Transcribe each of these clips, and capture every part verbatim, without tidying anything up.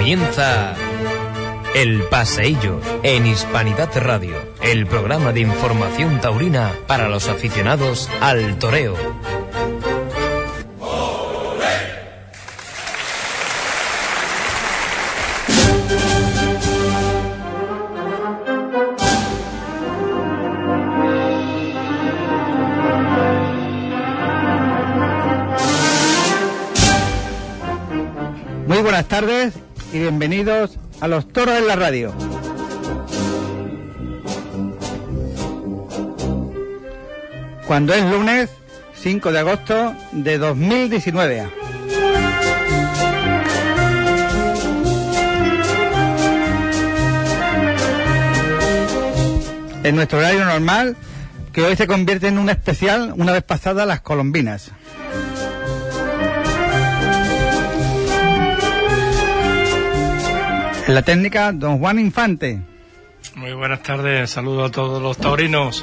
Comienza El Paseillo en Hispanidad Radio, el programa de información taurina para los aficionados al toreo. Muy buenas tardes y bienvenidos a Los Toros en la Radio. Cuando es lunes cinco de agosto de dos mil diecinueve. En nuestro horario normal, que hoy se convierte en un especial una vez pasadas las colombinas. En la técnica, don Juan Infante. Muy buenas tardes, saludo a todos los taurinos.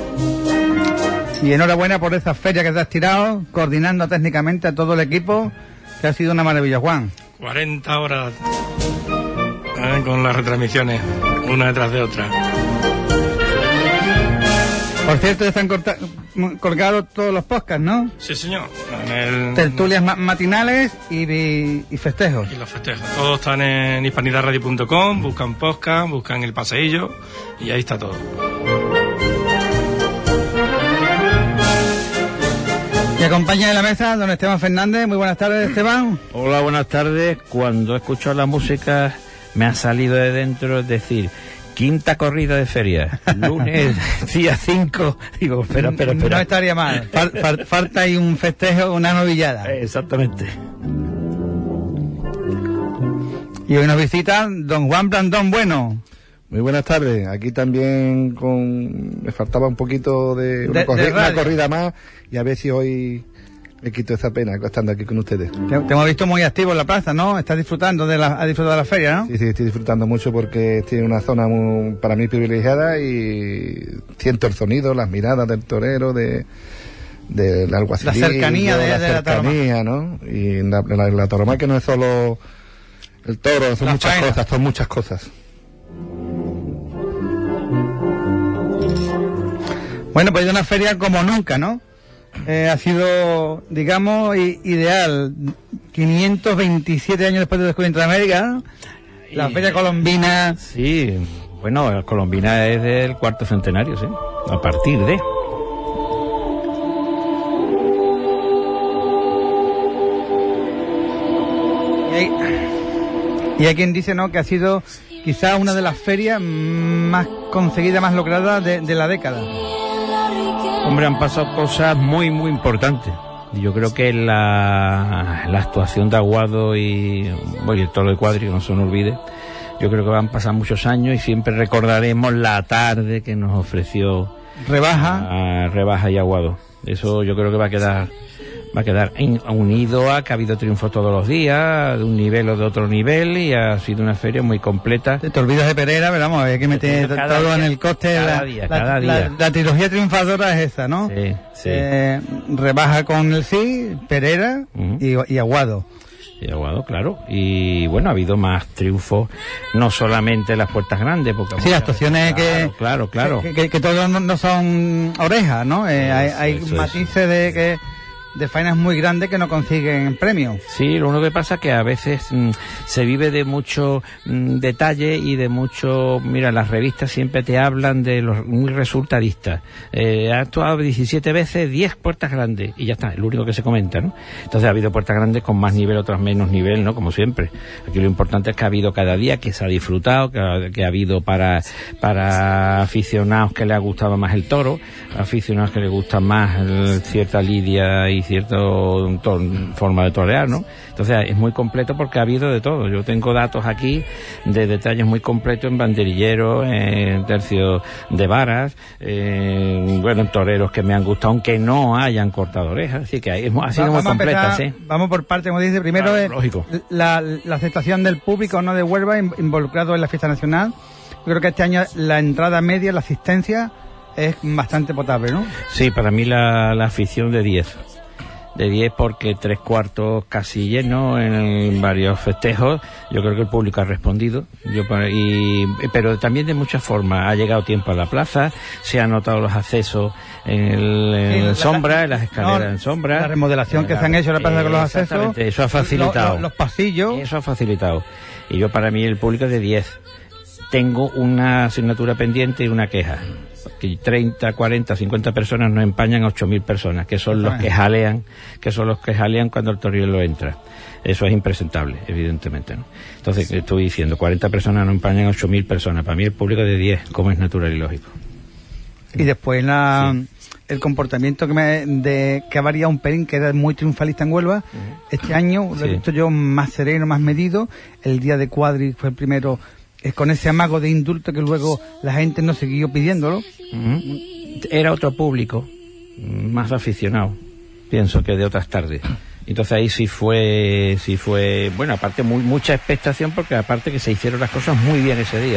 Y enhorabuena por esa feria que te has tirado, coordinando técnicamente a todo el equipo, que ha sido una maravilla, Juan. cuarenta horas eh, con las retransmisiones, una detrás de otra. Por cierto, están corta- colgados todos los podcasts, ¿no? Sí, señor. En el... Tertulias ma- matinales y, y, y festejos. Y los festejos. Todos están en hispanidad radio punto com, buscan podcast, buscan El Paseillo y ahí está todo. Y acompaña en la mesa don Esteban Fernández. Muy buenas tardes, Esteban. Hola, buenas tardes. Cuando he escuchado la música me ha salido de dentro, es decir, quinta corrida de feria, lunes, día cinco. Digo, espera, espera, espera. No estaría mal. Fal- fal- falta ahí un festejo, una novillada. Exactamente. Y hoy nos visita don Juan Blandón Bueno. Muy buenas tardes. Aquí también con me faltaba un poquito de una, De- corri- de una radio. corrida más y a ver si hoy me quito esa pena estando aquí con ustedes. Te, te hemos visto muy activo en la plaza, ¿no? Estás disfrutando de la, has disfrutado de la feria, ¿no? Sí, sí, estoy disfrutando mucho porque estoy en una zona muy, para mí privilegiada y siento el sonido, las miradas del torero, de de la alguacilillo, La cercanía de- la de la cercanía, ¿no? Y la, la, la tauromaquia no es solo el toro, son La muchas faena. cosas, son muchas cosas. Bueno, pues es una feria como nunca, ¿no? Eh, ha sido, digamos, i- ideal. quinientos veintisiete años después del descubrimiento de América, ¿no? La Y- feria colombina. Sí, bueno, la Colombina es del cuarto centenario, sí. A partir de... Y hay, y hay quien dice, ¿no?, que ha sido quizá una de las ferias más conseguidas, más logradas de, de la década. Hombre, han pasado cosas muy, muy importantes. Y yo creo que la, la actuación de Aguado y, bueno, y el toro de Cuadri, no se nos olvide, yo creo que van a pasar muchos años y siempre recordaremos la tarde que nos ofreció Rebaja. a Rebaja y Aguado. Eso yo creo que va a quedar va a quedar en- unido a que ha habido triunfos todos los días, de un nivel o de otro nivel, y ha sido una feria muy completa. Te olvidas de Pereira, pero vamos, hay que meter Cada todo día, en el coste. cada la, día, la- cada la- día. la trilogía triunfadora es esa, ¿no? Sí, sí. Eh, Rebaja con el sí, Pereira Ujú. y, y Aguado. Y Aguado, claro. Y bueno, ha habido más triunfos, no solamente en las puertas grandes, porque Sí, las actuaciones claro, que... claro, claro. Que, que, que todos no, no son orejas, ¿no? Eh, hay Eso, hay eso, matices de que de faenas muy grandes que no consiguen premios. Sí, lo único que pasa es que a veces mm, se vive de mucho mm, detalle y de mucho... Mira, las revistas siempre te hablan de los muy resultadistas. Eh, ha actuado diecisiete veces, diez puertas grandes, y ya está, es lo único que se comenta, ¿no? Entonces ha habido puertas grandes con más nivel, otras menos nivel, ¿no? Como siempre. Aquí lo importante es que ha habido cada día, que se ha disfrutado, que ha, que ha habido para, para aficionados que les ha gustado más el toro, aficionados que les gusta más el- cierta lidia y cierta forma de torear, ¿no? Entonces es muy completo porque ha habido de todo. Yo tengo datos aquí de detalles muy completos en banderilleros, en tercio de varas, en, bueno, en toreros que me han gustado, aunque no hayan cortado orejas. Así que hay- ha sido Va- muy vamos a completa, empezar- sí. Vamos por parte, como dice, primero Claro, es lógico. la, la aceptación del público, ¿no?, de Huelva in- involucrado en la fiesta nacional. Yo creo que este año la entrada media, la asistencia, es bastante potable, ¿no? Sí, para mí la, la afición de diez. de diez porque tres cuartos casi llenos en varios festejos. Yo creo que el público ha respondido, yo y pero también de muchas formas. Ha llegado tiempo a la plaza, se han notado los accesos en, el, en sí, la, sombra, en las escaleras no, en sombra. La remodelación que la, se han hecho en la plaza eh, con los accesos. Eso ha facilitado. Los, los, los pasillos. Eso ha facilitado. Y yo, para mí, el público es de diez. Tengo una asignatura pendiente y una queja. Que treinta, cuarenta, cincuenta personas no empañan a ocho mil personas, que son los que jalean, que son los que jalean cuando el torrielo entra. Eso es impresentable, evidentemente, ¿no? Entonces, estoy diciendo, cuarenta personas no empañan a ocho mil personas. Para mí el público es de diez, como es natural y lógico. Y después la, sí. el comportamiento que me de que ha variado un pelín, que era muy triunfalista en Huelva, uh-huh. este año lo he visto yo más sereno, más medido. El día de Cuadri fue el primero, es con ese amago de indulto que luego la gente no siguió pidiéndolo. Uh-huh. Era otro público, más aficionado, pienso, que de otras tardes. Entonces ahí sí fue, sí fue, bueno, aparte muy, mucha expectación, porque aparte que se hicieron las cosas muy bien ese día.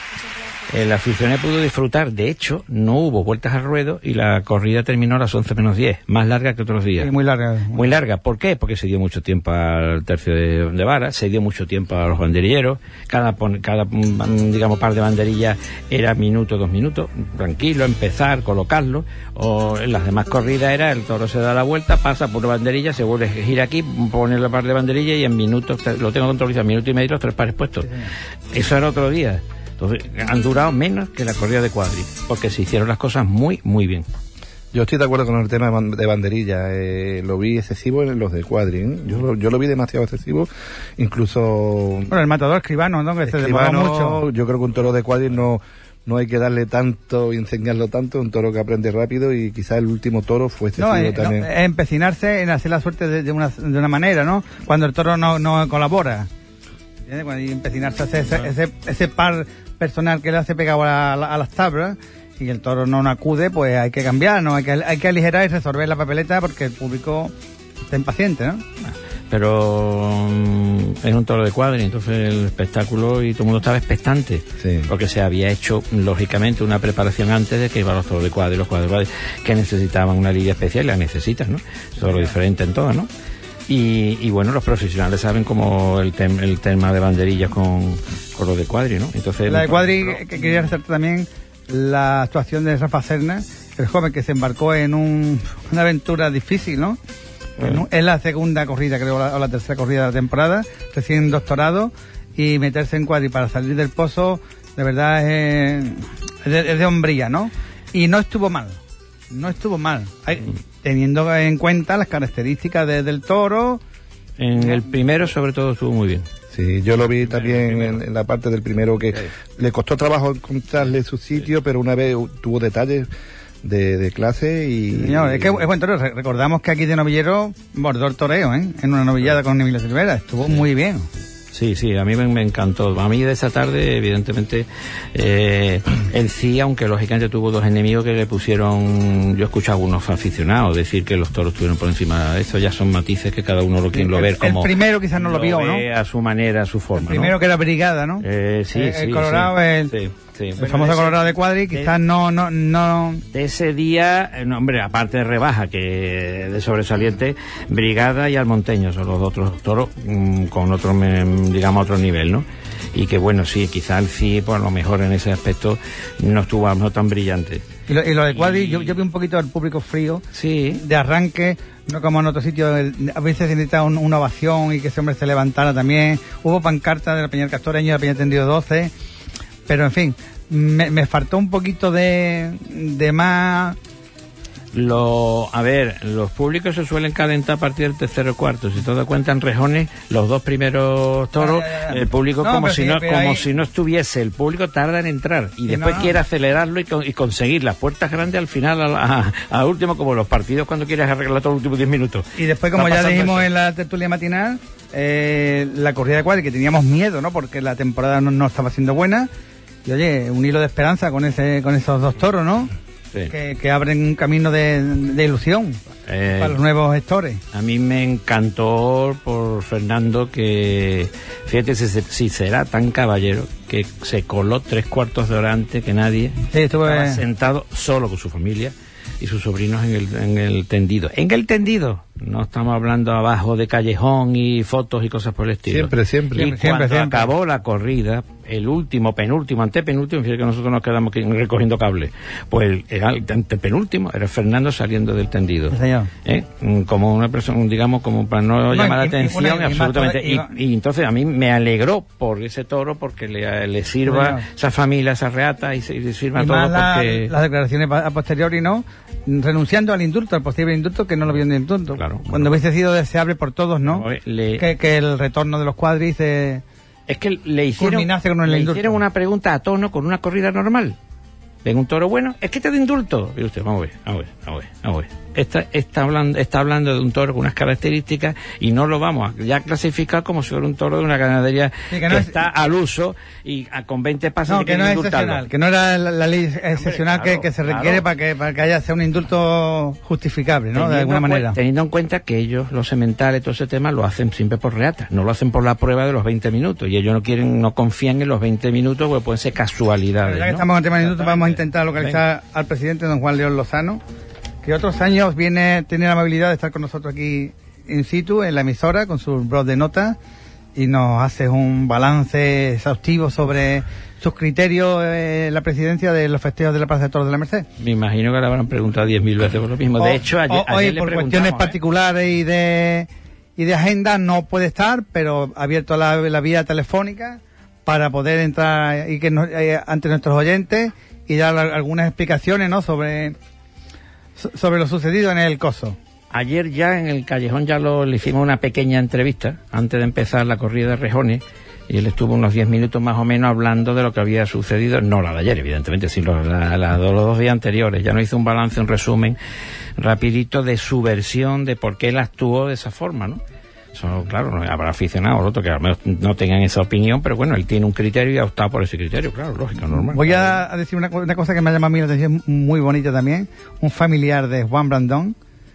El aficionado pudo disfrutar, de hecho, no hubo vueltas al ruedo y la corrida terminó a las once menos diez, más larga que otros días. Sí, muy larga. Muy larga, ¿por qué? Porque se dio mucho tiempo al tercio de, de vara, se dio mucho tiempo a los banderilleros, cada, cada digamos, par de banderillas era minuto, dos minutos, tranquilo, empezar, colocarlo, o en las demás corridas era, el toro se da la vuelta, pasa por banderilla, se vuelve a girar aquí, pone la par de banderillas y en minutos, lo tengo controlado, en minuto y medio los tres pares puestos. Sí, eso era otro día. Entonces, han durado menos que la corrida de Cuadri, porque se hicieron las cosas muy, muy bien. Yo estoy de acuerdo con el tema de banderilla. Eh, lo vi excesivo en los de Cuadri, ¿eh? Yo, lo, yo lo vi demasiado excesivo, incluso... Bueno, el matador Escribano, ¿no? Que se demoró mucho. Yo creo que un toro de Cuadri no, no hay que darle tanto y enseñarlo tanto, un toro que aprende rápido, y quizás el último toro fue excesivo no, eh, también. No, empecinarse en hacer la suerte de, de, una, de una manera, ¿no? Cuando el toro no, no colabora. Y empecinarse a hacer ese, ese, ese par personal que le hace pegado a, la, a las tablas, y el toro no acude, pues hay que cambiar, ¿no? Hay que, hay que aligerar y resolver la papeleta, porque el público está impaciente, ¿no? Pero um, es un toro de Cuadri, entonces el espectáculo, y todo el mundo estaba expectante, sí. Porque se había hecho, lógicamente, una preparación antes de que iban los toros de Cuadri, los cuadros de Cuadri, que necesitaban una lidia especial, y la necesitan, ¿no? Solo diferente en todo, ¿no? Y, y bueno, los profesionales saben como el, tem, el tema de banderillas con, con lo de Cuadri, ¿no? Entonces, la de Cuadri, no, que quería resaltar también la actuación de Rafa Serna, el joven que se embarcó en un, una aventura difícil, ¿no? Uh-huh. Es la segunda corrida, creo, o la tercera corrida de la temporada, recién doctorado, y meterse en Cuadri para salir del pozo, de verdad es, es, de, es de hombría, ¿no? Y no estuvo mal, no estuvo mal. Hay, teniendo en cuenta las características de, del toro. En el primero, sobre todo, estuvo muy bien. Sí, yo lo vi también en, en la parte del primero, que sí. Le costó trabajo encontrarle su sitio, sí. Pero una vez tuvo detalles de, de clase y... Señor, es que es buen toro. Recordamos que aquí de novillero bordó el toreo, ¿eh? En una novillada con Emilio Silvera. Estuvo sí. muy bien. Sí, sí, a mí me, me encantó. A mí de esa tarde, evidentemente, eh, el C I, aunque lógicamente tuvo dos enemigos que le pusieron, yo escuché a algunos aficionados decir que los toros estuvieron por encima. Eso ya son matices que cada uno lo quien lo ve como... El primero quizás no lo, lo vio, ¿no? A su manera, a su forma, el primero, ¿no? Que era Brigada, ¿no? Eh, sí, eh, sí. El Colorado, sí, el... Sí. Sí, el bueno, famoso ese, Colorado de Cuadri, quizás de, no, no, no... De ese día, no, hombre, aparte de Rebaja, que de sobresaliente, Brigada y Almonteño son los otros toros mmm, con otro, digamos, otro nivel, ¿no? Y que bueno, sí, quizás el C I, pues a lo mejor en ese aspecto no estuvo no tan brillante. Y lo, y lo de Cuadri, y... yo, yo vi un poquito del público frío, sí, de arranque, no como en otros sitios, a veces se necesitaba un, una ovación y que ese hombre se levantara también. Hubo pancartas de la Peña Castoreño y de la Peña Tendido doce, pero en fin, me, me faltó un poquito de, de más... Lo, a ver, los públicos se suelen calentar a partir del tercero y cuarto. Si te das cuenta, en Rejones, los dos primeros toros, ah, ya, ya. El público no, como, si, sí, no, como ahí... si no estuviese, el público tarda en entrar y sí, después no, no. quiere acelerarlo y, con, y conseguir las puertas grandes al final, a, a, a último, como los partidos cuando quieres arreglar todos los últimos diez minutos. Y después, como ya dijimos eso en la tertulia matinal, eh, la corrida de Cuadri, que teníamos miedo, ¿no? Porque la temporada no, no estaba siendo buena. Y oye, un hilo de esperanza con ese con esos dos toros, ¿no? sí. que, que abren un camino de, de ilusión eh, para los nuevos gestores. A mí me encantó por Fernando que, fíjate si, si será tan caballero, que se coló tres cuartos de hora antes que nadie, sí, estuve... estaba sentado solo con su familia y sus sobrinos en el, en el tendido. En el tendido, no estamos hablando abajo de callejón y fotos y cosas por el estilo. Siempre, siempre. Y siempre, cuando siempre, siempre. acabó la corrida, el último, penúltimo, antepenúltimo, fíjate que nosotros nos quedamos recogiendo cable, pues el, el antepenúltimo era Fernando saliendo del tendido. Sí, señor. ¿Eh? Como una persona, digamos, como para no, no llamar la y, atención, y, y, absolutamente. Y, y, y entonces a mí me alegró por ese toro, porque le, le sirva bueno. esa familia, esa reata, y, y le sirva y todo más la, porque... las declaraciones a posteriori, ¿no? Renunciando al indulto, al posible indulto, que no lo vio en el indulto. Claro, Cuando bueno. hubiese sido deseable por todos, ¿no? Le... Que, que el retorno de los cuadris... Eh, Es que le hicieron, con le hicieron una pregunta a tono con una corrida normal. Ven un toro bueno, es que te da indulto. Y usted, vamos a ver, vamos a ver, vamos a ver, vamos a ver. Está, está, hablando, está hablando de un toro con unas características y no lo vamos a ya clasificar como si fuera un toro de una ganadería sí, que, no que es, está al uso y a, con veinte pasos no, que no es excepcional, que no era la, la ley excepcional Hombre, claro, que, que se requiere claro. para que para que haya sea un indulto justificable, ¿no? Teniendo de alguna manera. Teniendo en cuenta que ellos, los sementales, todo ese tema, lo hacen siempre por reata, no lo hacen por la prueba de los veinte minutos y ellos no quieren, no confían en los veinte minutos porque pueden ser casualidades. Ya que ¿no? estamos en el tema de minutos, vamos a intentar localizar Venga. al presidente don Juan León Lozano, que otros años viene, tiene la amabilidad de estar con nosotros aquí in situ, en la emisora, con su blog de notas, y nos hace un balance exhaustivo sobre sus criterios en eh, la presidencia de los festejos de la Plaza de Toros de la Merced. Me imagino que le habrán preguntado diez mil veces por lo mismo. De o, hecho, ayer, o, ayer hoy le por cuestiones ¿eh? particulares y de y de agenda no puede estar, pero ha abierto la, la vía telefónica para poder entrar y que nos, eh, ante nuestros oyentes y dar algunas explicaciones, ¿no?, sobre sobre lo sucedido en el Coso. Ayer ya en el Callejón ya lo, le hicimos una pequeña entrevista antes de empezar la corrida de rejones y él estuvo unos diez minutos más o menos hablando de lo que había sucedido, no la de ayer evidentemente, sino la, la de los dos días anteriores. Ya nos hizo un balance, un resumen rapidito de su versión de por qué él actuó de esa forma, ¿no? Eso, claro, no habrá aficionados otros que al menos no tengan esa opinión, pero bueno, él tiene un criterio y ha optado por ese criterio, claro, lógico, normal. Voy a, a decir una, una cosa que me ha llamado a mí la atención, muy bonita también. Un familiar de Juan Brandón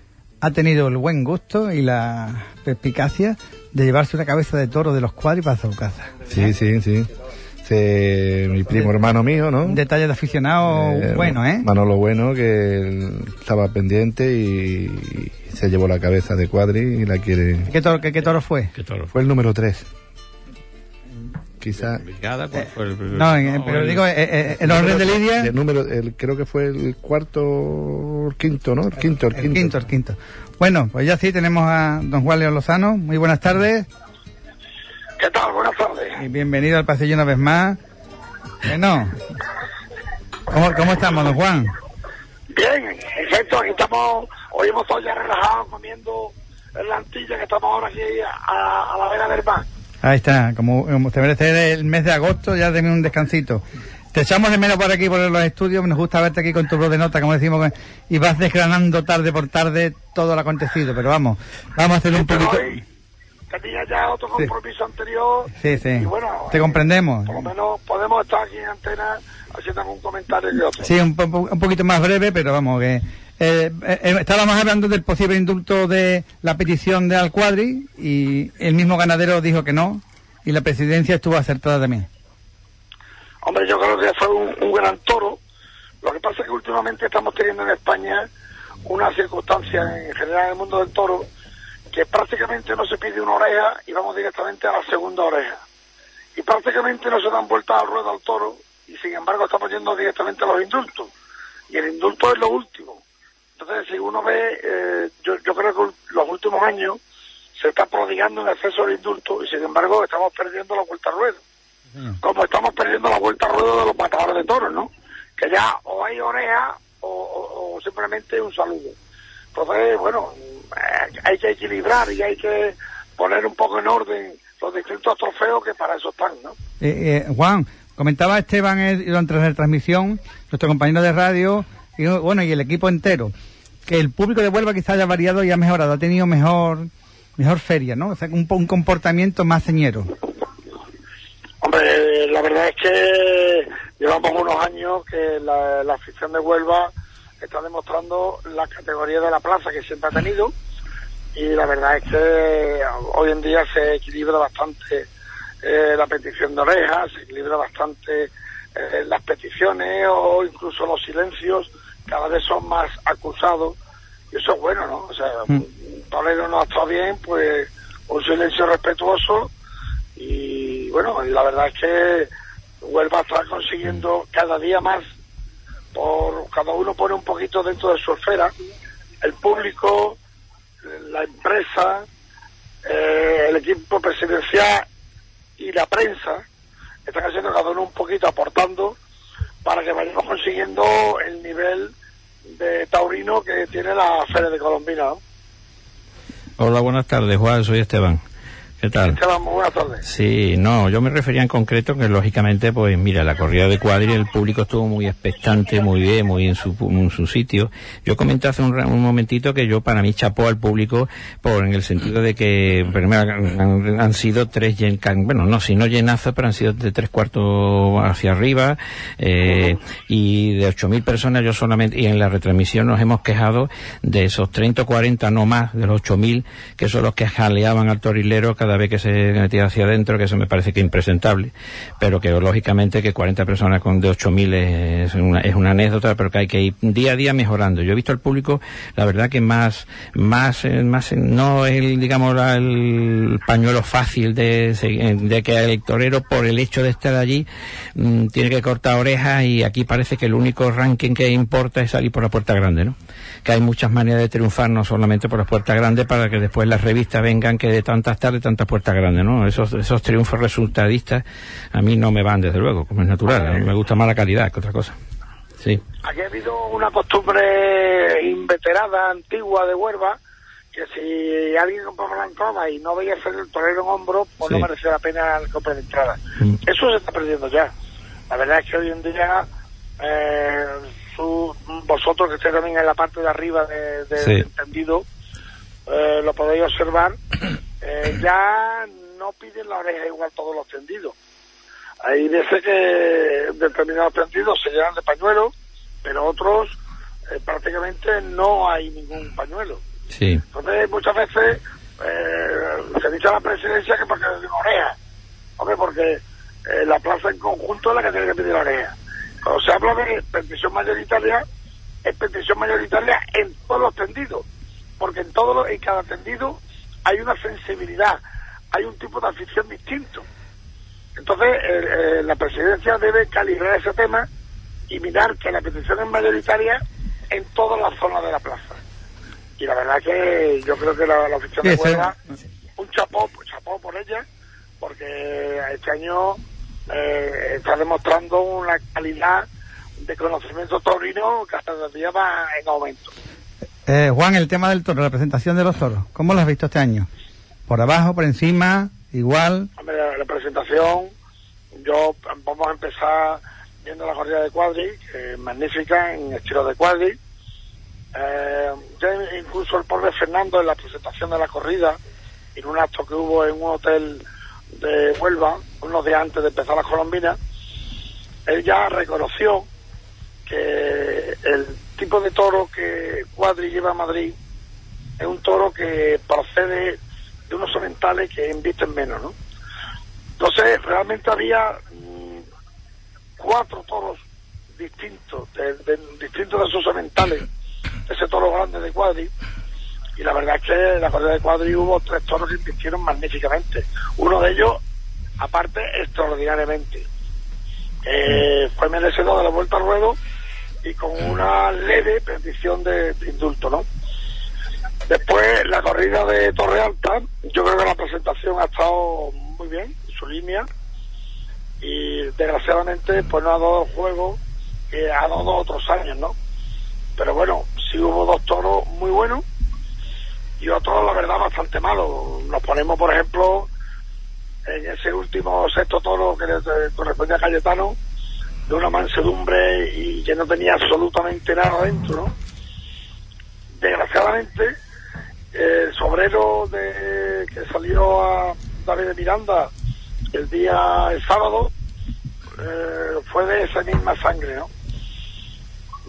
ha tenido el buen gusto y la perspicacia de llevarse una cabeza de toro de los cuadris para su casa. Sí, sí, sí. Sí, mi primo hermano mío, ¿no? Un detalle de aficionado eh, bueno, ¿eh? Manolo Bueno, que estaba pendiente y se llevó la cabeza de cuadri y la quiere... ¿Qué toro, qué, qué toro fue? ¿Qué toro? Fue el número tres. Quizá... ¿Cuál fue el... No, no, pero el... digo, eh, eh, el orden de Lidia... El número, el, creo que fue el cuarto, el quinto, ¿no? El quinto, el, el quinto. quinto, el quinto. Bueno, pues ya sí, tenemos a don Juan León Lozano. Muy buenas tardes. ¿Qué tal? Buenas tardes. Y bienvenido al pasillo una vez más. Bueno, ¿cómo, cómo estamos, don Juan? Bien, perfecto, aquí estamos, hoy hemos estado ya relajados comiendo en la antilla, que estamos ahora aquí a, a la vera del mar. Ahí está, como, como te merece el mes de agosto, ya tenés un descansito. Te echamos de menos por aquí, por los estudios, nos gusta verte aquí con tu blog de notas, como decimos, y vas desgranando tarde por tarde todo lo acontecido, pero vamos, vamos a hacer un poquito... Hoy tenía ya otro compromiso sí. anterior. Sí, sí, y bueno, te eh, comprendemos. Por lo menos podemos estar aquí en antena haciendo algún comentario que otro. Sí, un, po un poquito más breve, pero vamos, que eh, eh, estábamos hablando del posible indulto de la petición de Al-Cuadri y el mismo ganadero dijo que no, y la presidencia estuvo acertada también. Hombre, yo creo que fue un, un gran toro. Lo que pasa es que últimamente estamos teniendo en España una circunstancia en general en el mundo del toro que prácticamente no se pide una oreja y vamos directamente a la segunda oreja. Y prácticamente no se dan vueltas al ruedo al toro y sin embargo estamos yendo directamente a los indultos. Y el indulto es lo último. Entonces, si uno ve, eh, yo, yo creo que los últimos años se está prodigando en exceso el indulto y sin embargo estamos perdiendo la vuelta al ruedo. Uh-huh. Como estamos perdiendo la vuelta al ruedo de los matadores de toros, ¿no? Que ya o hay oreja o, o, o simplemente un saludo. Entonces, bueno, eh, hay que equilibrar y hay que poner un poco en orden los distintos trofeos que para eso están, ¿no? Eh, eh, Juan, comentaba Esteban eh, durante la transmisión, nuestro compañero de radio, y bueno, y el equipo entero, que el público de Huelva quizá haya variado y ha mejorado, ha tenido mejor mejor feria, ¿no? O sea, un, un comportamiento más señero. Hombre, la verdad es que llevamos unos años que la, la afición de Huelva está demostrando la categoría de la plaza que siempre ha tenido, y la verdad es que hoy en día se equilibra bastante eh, la petición de orejas, se equilibra bastante eh, las peticiones o incluso los silencios, cada vez son más acusados, y eso es bueno, ¿no? O sea, mm. un torero no está bien, pues un silencio respetuoso, y bueno, y la verdad es que Huelva está consiguiendo cada día más, por cada uno pone un poquito dentro de su esfera, el público, la empresa, eh, el equipo presidencial y la prensa están haciendo cada uno un poquito, aportando para que vayamos consiguiendo el nivel de taurino que tiene la Feria de Colombina, ¿no? Hola, buenas tardes, Juan, soy Esteban. ¿Qué tal? Esteban, muy buenas tardes. Sí, no, yo me refería en concreto que lógicamente, pues mira, la corrida de Cuadri, el público estuvo muy expectante, muy bien, muy en su, en su sitio. Yo comenté hace un, un momentito que yo, para mí, chapó al público por en el sentido de que primero han, han sido tres, llen, bueno, no, si no llenazos, pero han sido de tres cuartos hacia arriba, eh, y de ocho mil personas yo solamente, y en la retransmisión nos hemos quejado de esos treinta o cuarenta, no más, de los ocho mil, que son los que jaleaban al torilero cada vez que se metía hacia adentro, que eso me parece que es impresentable, pero que lógicamente que cuarenta personas con de ocho mil es una, es una anécdota, pero que hay que ir día a día mejorando. Yo he visto al público, la verdad que más, más, más, no el, digamos, el pañuelo fácil de, de que el torero, por el hecho de estar allí, mmm, tiene que cortar orejas, y aquí parece que el único ranking que importa es salir por la puerta grande, ¿no? Que hay muchas maneras de triunfar, no solamente por las puertas grandes, para que después las revistas vengan que de tantas tardes, tantas puertas grandes, ¿no? Esos, esos triunfos resultadistas a mí no me van, desde luego, como es natural. A mí me gusta más la calidad que otra cosa. Sí. Aquí ha habido una costumbre inveterada, antigua de Huelva, que si alguien compraba la entrada y no veía ser el torero en hombro, pues sí, no merecía la pena comprar la entrada. Mm. Eso se está perdiendo ya. La verdad es que hoy en día, eh, su, vosotros que estáis también en la parte de arriba de, de, sí, del tendido, eh, lo podéis observar, eh, ya no piden la oreja igual todos los tendidos. Hay veces que determinados tendidos se llenan de pañuelos, pero otros eh, prácticamente no hay ningún pañuelo. Sí. Entonces muchas veces eh, se dice a la presidencia que porque tiene oreja, hombre, porque eh, la plaza en conjunto es la que tiene que pedir la oreja. Cuando se habla de petición mayoritaria, es petición mayoritaria en todos los tendidos, porque en todos los, en cada tendido hay una sensibilidad, hay un tipo de afición distinto. Entonces eh, eh, la presidencia debe calibrar ese tema y mirar que la petición es mayoritaria en todas las zonas de la plaza. Y la verdad que yo creo que la, la afición de Huelva, un chapó, un chapó por ella, porque este año eh, está demostrando una calidad de conocimiento taurino que hasta el día va en aumento. Eh, Juan, el tema del toro, la presentación de los toros, ¿cómo lo has visto este año? ¿Por abajo, por encima, igual? Hombre, la, la presentación, yo vamos a empezar viendo la corrida de Cuadri, que es magnífica, en estilo de Cuadri. Eh, ya incluso el pobre Fernando, en la presentación de la corrida, en un acto que hubo en un hotel de Huelva, unos días antes de empezar las colombinas, él ya reconoció que el tipo de toro que Cuadri lleva a Madrid es un toro que procede de unos sementales que invisten menos, ¿no? Entonces realmente había mmm, cuatro toros distintos, de, de, distintos de esos sementales, de ese toro grande de Cuadri, y la verdad es que en la corrida de Cuadri hubo tres toros que invistieron magníficamente, uno de ellos aparte extraordinariamente, eh, fue merecedor de la vuelta al ruedo y con una leve petición de, de indulto, ¿no? Después la corrida de Torre Alta, yo creo que la presentación ha estado muy bien, en su línea, y desgraciadamente pues no ha dado el juego que ha dado otros años, ¿no? Pero bueno, sí hubo dos toros muy buenos y otros, la verdad, bastante malos. Nos ponemos, por ejemplo, en ese último sexto toro que le correspondía a Cayetano, de una mansedumbre y que no tenía absolutamente nada dentro, ¿no? Desgraciadamente, el sobrero de que salió a David de Miranda el día el sábado eh, fue de esa misma sangre, ¿no?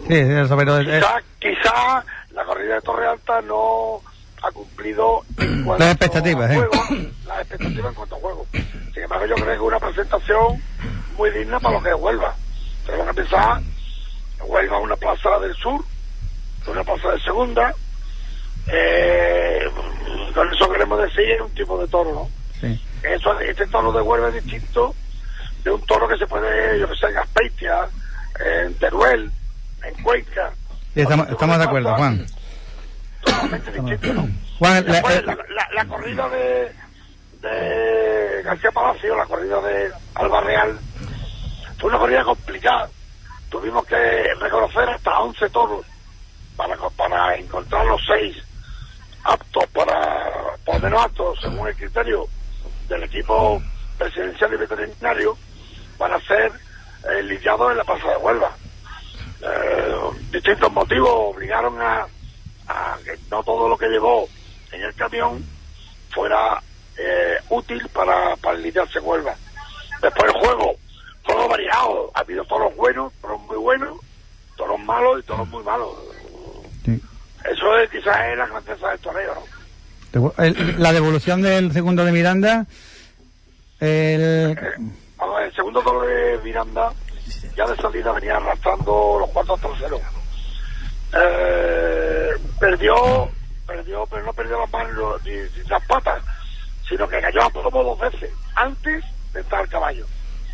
Sí, eso, pero... Quizá, eh. quizá la corrida de Torre Alta no ha cumplido en cuanto las expectativas, a ¿eh? juego, las expectativas en cuanto a juego. Sin embargo, yo creo que es una presentación muy digna para lo que es Huelva. Tenemos que pensar, Huelva es una plaza del sur, una plaza de segunda, eh, con eso queremos decir es un tipo de toro, ¿no? Sí. Eso, este toro de Huelva es distinto de un toro que se puede, yo que sé, en Azpeitia, en Teruel, en Cuenca. Sí, estamos, estamos de acuerdo, Juan. Totalmente distinto, ¿no? Juan, la, Después, eh, la, la, la corrida de, de García Palacio, la corrida de Alba Real, fue una corrida complicada. Tuvimos que reconocer hasta once toros para, para encontrar los seis aptos para, por lo menos aptos, según el criterio del equipo presidencial y veterinario, para ser eh, lidiados en la Plaza de Huelva. Eh, distintos motivos obligaron a, a que no todo lo que llevó en el camión fuera eh, útil para, para lidiarse en Huelva. Después el juego, todo variado, ha habido toros buenos, toros muy buenos, toros malos y toros muy malos. sí. Eso es, quizás es la grandeza del torneo, ¿no? El, la devolución del segundo de Miranda, el... Eh, vamos a ver, el segundo toro de Miranda ya de salida venía arrastrando los cuartos traseros. Eh, perdió, perdió, pero no perdió las manos ni, ni las patas, sino que cayó a plomo dos veces antes de entrar al caballo.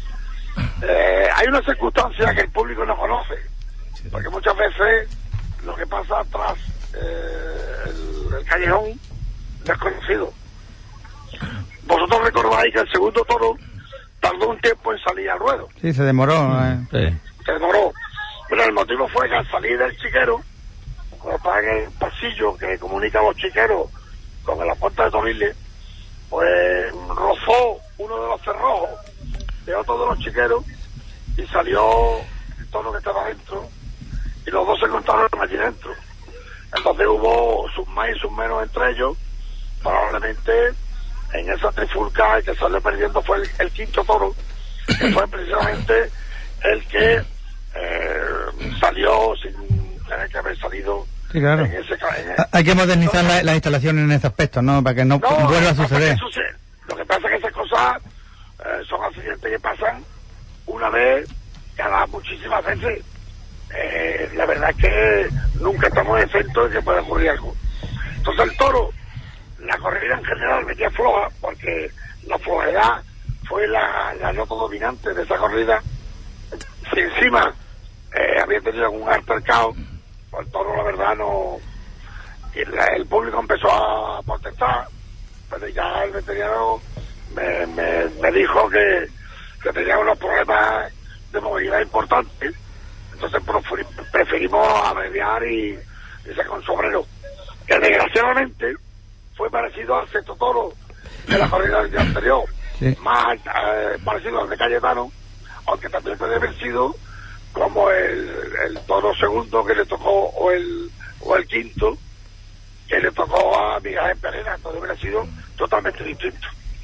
Eh, hay una circunstancia que el público no conoce, porque muchas veces lo que pasa tras eh, el, el callejón desconocido. Vosotros recordáis que el segundo toro tardó un tiempo en salir al ruedo. Sí, se demoró. Eh. Sí. Se demoró. Pero el motivo fue que al salir del chiquero, cuando está en el pasillo que comunica a los chiqueros con la puerta de Toriles, pues rozó uno de los cerrojos de otro de los chiqueros y salió el toro que estaba dentro y los dos se encontraron allí dentro. Entonces hubo sus más y sus menos entre ellos. Probablemente en esa trifulca el que salió perdiendo fue el, el quinto toro, que fue precisamente el que eh, salió sin tener que haber salido. Sí, claro. En ese, en el... Hay que modernizar la, las instalaciones en ese aspecto, ¿no? Para que no, no vuelva a no, suceder. Eso sí. Lo que pasa es que esas cosas eh, son accidentes que pasan una vez cada muchísimas veces. Eh, la verdad es que nunca estamos exentos de que pueda ocurrir algo. Entonces el toro, la corrida en general venía floja, porque la flojedad fue la, la nota dominante de esa corrida. Si encima eh, había tenido algún altercado, pues el toro la verdad no... Y la, el público empezó a protestar, pero ya el veterinario me, me, me dijo que, que tenía unos problemas de movilidad importantes. Entonces preferimos abreviar y, y sacar un sombrero, que desgraciadamente fue parecido al sexto toro de la corrida del día anterior, sí. Más eh, parecido al de Cayetano, aunque también puede haber sido como el, el toro segundo que le tocó, o el o el quinto que le tocó a Miguel Ángel Pereira. Entonces hubiera sido totalmente distinto.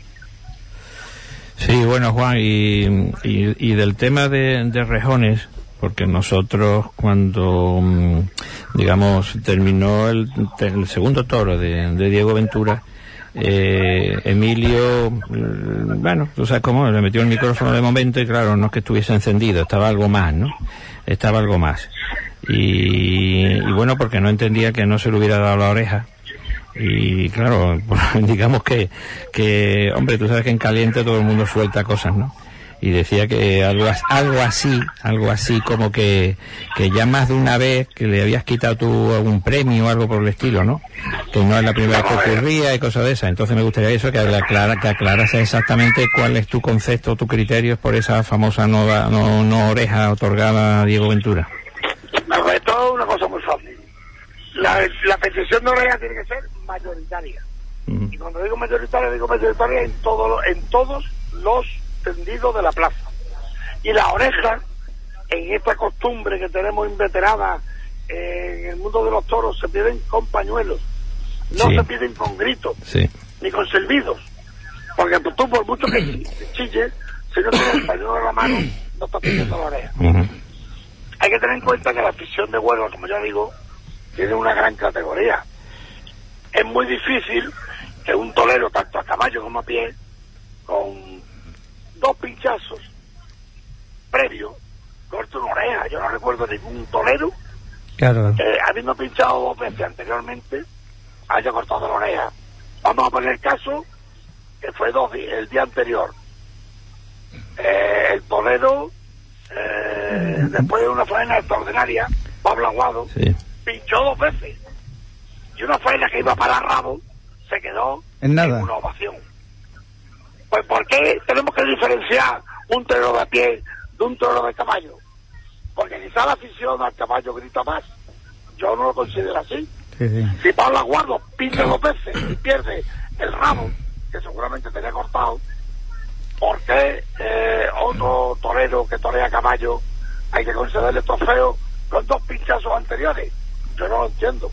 Sí, bueno, Juan, y, y, y del tema de, de rejones, porque nosotros cuando, digamos, terminó el, el segundo toro de, de Diego Ventura, eh, Emilio, bueno, tú sabes cómo, le metió el micrófono de momento y claro, no es que estuviese encendido, estaba algo más, ¿no? Estaba algo más. Y, y bueno, porque no entendía que no se le hubiera dado la oreja. Y claro, digamos que, que, hombre, tú sabes que en caliente todo el mundo suelta cosas, ¿no? Y decía que algo, algo así, algo así como que, que ya más de una vez que le habías quitado tú algún premio o algo por el estilo, ¿no? Que no es la primera vez que ocurría y cosas de esas. Entonces me gustaría eso, que aclara, que aclarase exactamente cuál es tu concepto, tus criterios por esa famosa no, no, no oreja otorgada a Diego Ventura. No, esto es una cosa muy fácil. La, la petición de oreja tiene que ser mayoritaria. Uh-huh. Y cuando digo mayoritaria, digo mayoritaria en, todo, en todos los tendido de la plaza. Y la oreja, en esta costumbre que tenemos inveterada eh, en el mundo de los toros, se piden con pañuelos, no sí. se piden con gritos, sí. ni con silbidos, porque tú por mucho que chilles, si no tienes el pañuelo en la mano, no estás pidiendo la oreja. Uh-huh. hay que tener en cuenta que la afición de Huelva, como ya digo, tiene una gran categoría. Es muy difícil que un torero, tanto a caballo como a pie, con dos pinchazos previos, corte una oreja. Yo no recuerdo ningún torero Claro. que, habiendo pinchado dos veces anteriormente, haya cortado la oreja. Vamos a poner el caso que fue dos di- el día anterior. Eh, el torero, eh, después de una faena extraordinaria, Pablo Aguado, Sí. pinchó dos veces. Y una faena que iba para rabo se quedó En nada. una ovación. Pues ¿por qué tenemos que diferenciar un torero de pie de un torero de caballo? Porque quizá la afición al caballo grita más. Yo no lo considero así. Sí, sí. Si Pablo Aguado pincha dos veces y pierde el rabo, que seguramente tenía cortado, ¿por qué eh, otro torero que torea a caballo hay que concederle trofeo con dos pinchazos anteriores? Yo no lo entiendo.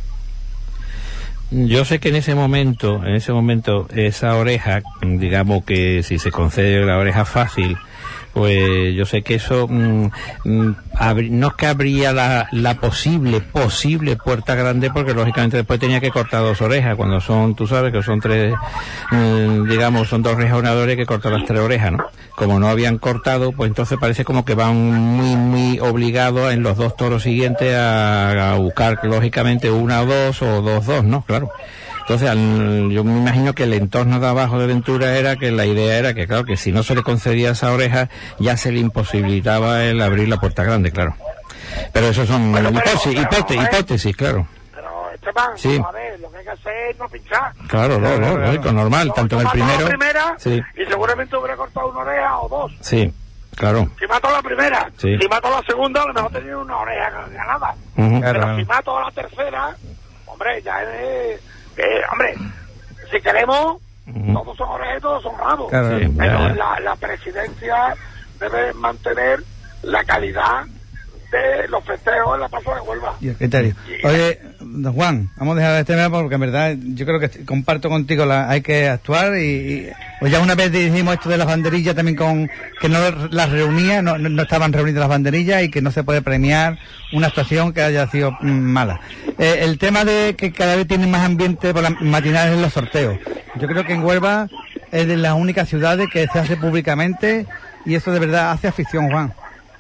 Yo sé que en ese momento, en ese momento, esa oreja, digamos que si se concede la oreja fácil, pues yo sé que eso mm, mm, abri- no es que abría la, la posible, posible puerta grande, porque lógicamente después tenía que cortar dos orejas, cuando son, tú sabes que son tres, mm, digamos, son dos rejoneadores que cortan las tres orejas, ¿no? Como no habían cortado, pues entonces parece como que van muy, muy obligados en los dos toros siguientes a, a buscar, lógicamente, una o dos o dos, dos, ¿no? Claro. Entonces, al, yo me imagino que el entorno de abajo de Ventura era que la idea era que, claro, que si no se le concedía esa oreja, ya se le imposibilitaba el abrir la puerta grande, claro. Pero eso son Bueno, pero, hipótesis, pero, hipótesis, vamos a ver. hipótesis, claro. Pero Esteban, Sí. vamos a ver, lo que hay que hacer es no pinchar. Claro, no, no, lógico, normal, No, tanto en yo el mato primero... la primera Sí, y seguramente hubiera cortado una oreja o dos. sí, claro. Si mato la primera, Sí. si mato la segunda, a lo mejor tenía una oreja ganada. Ujú. Claro. Pero si mato a la tercera, hombre, ya es... que, hombre, si queremos, Ujú. todos son orejas y todos son rabos. Claro. Sí, Pero ya, ya. La, la presidencia debe mantener la calidad de los festejos en la Plaza de Huelva. Y el criterio. Oye, don Juan, vamos a dejar este tema porque en verdad yo creo que estoy- comparto contigo, la, hay que actuar y, y pues ya una vez dijimos esto de las banderillas también con que no las reunía, no, no, no estaban reunidas las banderillas y que no se puede premiar una actuación que haya sido mm, mala. Eh, el tema de que cada vez tienen más ambiente por las matinales en los sorteos. Yo creo que en Huelva es de las únicas ciudades que se hace públicamente y eso de verdad hace afición, Juan.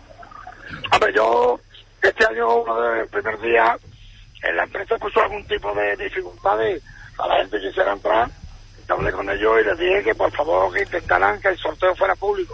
Hombre, yo este año, uno de los primeros días, en la empresa puso algún tipo de dificultades a la gente que quisiera entrar. Yo hablé con ellos y les dije que por favor que intentaran que el sorteo fuera público.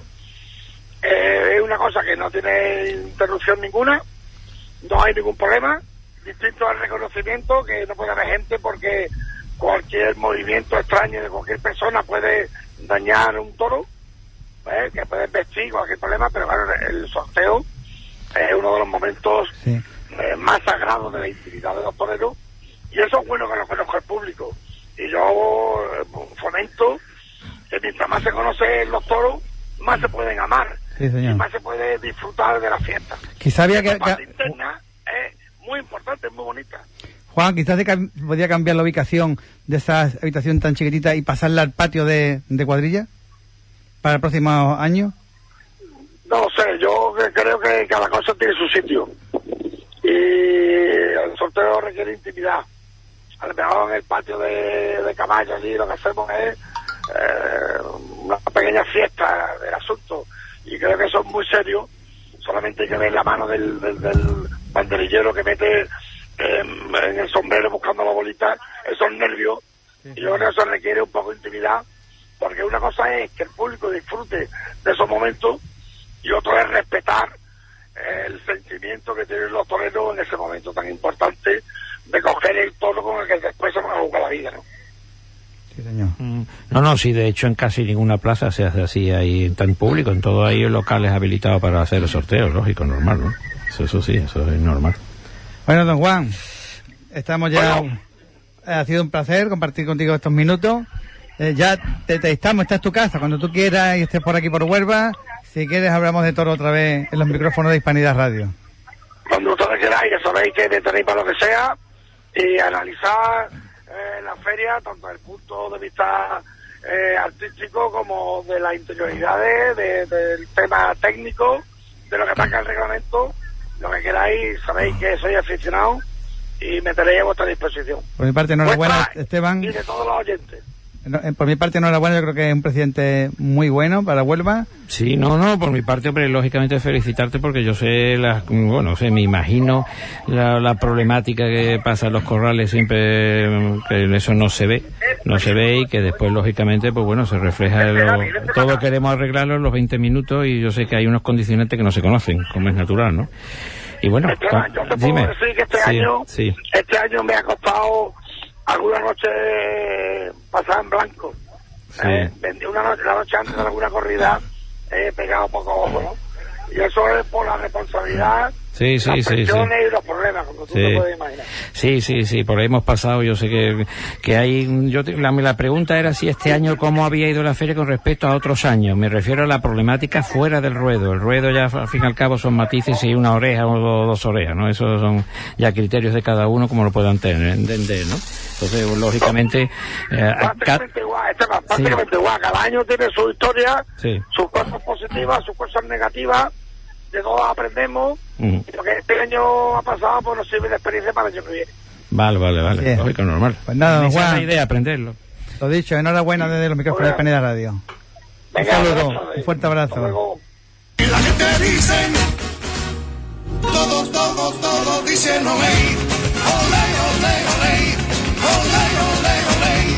Eh, es una cosa que no tiene interrupción ninguna, no hay ningún problema, distinto al reconocimiento, que no puede haber gente porque cualquier movimiento extraño de cualquier persona puede dañar un toro, ¿eh? Que puede vestir cualquier problema, pero claro, el sorteo es uno de los momentos Sí. eh, más sagrados de la intimidad de los toreros, y eso es bueno que lo conozca el público. Y yo eh, fomento que mientras más se conocen los toros, más se pueden amar, Sí, señor. y más se puede disfrutar de la fiesta. Quizá había que... La parte interna es muy importante, es muy bonita. Juan, quizás se cam- podría cambiar la ubicación de esa habitación tan chiquitita y pasarla al patio de, de cuadrilla para el próximo año. No lo sé, yo que- creo que cada cosa tiene su sitio. Y el sorteo requiere intimidad. A lo mejor en el patio de, de caballos allí lo que hacemos es eh, una pequeña fiesta del asunto. Y creo que eso es muy serio. Solamente hay que ver la mano del, del, del banderillero que mete eh, en el sombrero buscando la bolita, esos nervios. Y yo creo que eso requiere un poco de intimidad, porque una cosa es que el público disfrute de esos momentos y otro es respetar eh, el sentimiento que tienen los toreros en ese momento tan importante de coger el toro con el que después se van a jugar la vida, ¿no? Sí, señor. Mm, No, no, sí, de hecho en casi ninguna plaza se hace así ahí tan público, en todo hay locales habilitados para hacer el sorteo, lógico, normal, ¿no? Eso, eso sí, eso es normal. Bueno, don Juan, estamos ya... Bueno. Ha sido un placer compartir contigo estos minutos. Eh, ya te, te estamos, esta es tu casa, cuando tú quieras y estés por aquí por Huelva. Si quieres hablamos de toro otra vez en los micrófonos de Hispanidad Radio. Cuando ustedes queráis, ya sabéis que me tenéis para lo que sea, y analizar eh, la feria tanto desde el punto de vista eh, artístico como de las interioridades, de, del tema técnico, de lo que marca el reglamento, lo que queráis, sabéis que soy aficionado y me tenéis a vuestra disposición. Por mi parte, enhorabuena, Vuestra Esteban. Y de todos los oyentes. No, por mi parte, enhorabuena, yo creo que es un presidente muy bueno para Huelva. Sí, no, no, por mi parte, hombre, lógicamente felicitarte porque yo sé, las, bueno, sé, me imagino la, la problemática que pasa en los corrales siempre, que eso no se ve, no se ve y que después, lógicamente, pues bueno, se refleja, en lo, todo queremos arreglarlo en los veinte minutos y yo sé que hay unos condicionantes que no se conocen, como es natural, ¿no? Y bueno, este año, yo te puedo dime. decir que este Sí, año, sí. este año me ha costado alguna noche pasada en blanco. Sí. Eh, vendí una noche, la noche antes de alguna corrida, he pegado poco ojo, ¿no? Y eso es por la responsabilidad, Sí, sí, las sí, presiones sí. y los problemas, como tú Sí. te puedes imaginar. Sí, sí, sí, por ahí hemos pasado. Yo sé que, que hay. Yo te- la, la pregunta era si este año cómo había ido la feria con respecto a otros años. Me refiero a la problemática fuera del ruedo. El ruedo ya al fin y al cabo son matices y una oreja o do- dos orejas, ¿no? Esos son ya criterios de cada uno como lo puedan tener, entender, ¿no? Entonces, pues, lógicamente, eh, a ca- Prácticamente igual, Esteban, prácticamente igual. Cada año tiene su historia, Sí. sus cosas positivas, sus cosas negativas. De todos aprendemos. Ujú. Y lo que este año ha pasado, pues nos sirve de experiencia para el año que viene. Vale, vale, vale. Bien. Lógico, normal. Pues nada, don Esa es Juan. la idea, aprenderlo. Lo dicho, enhorabuena desde los micrófonos de Hispanidad Radio. Un Venga, saludo, buenas tardes. un fuerte Hasta abrazo. luego. Y la gente dicen, todos, todos, todos dicen olé, olé, olé, olé, olé, olé, olé.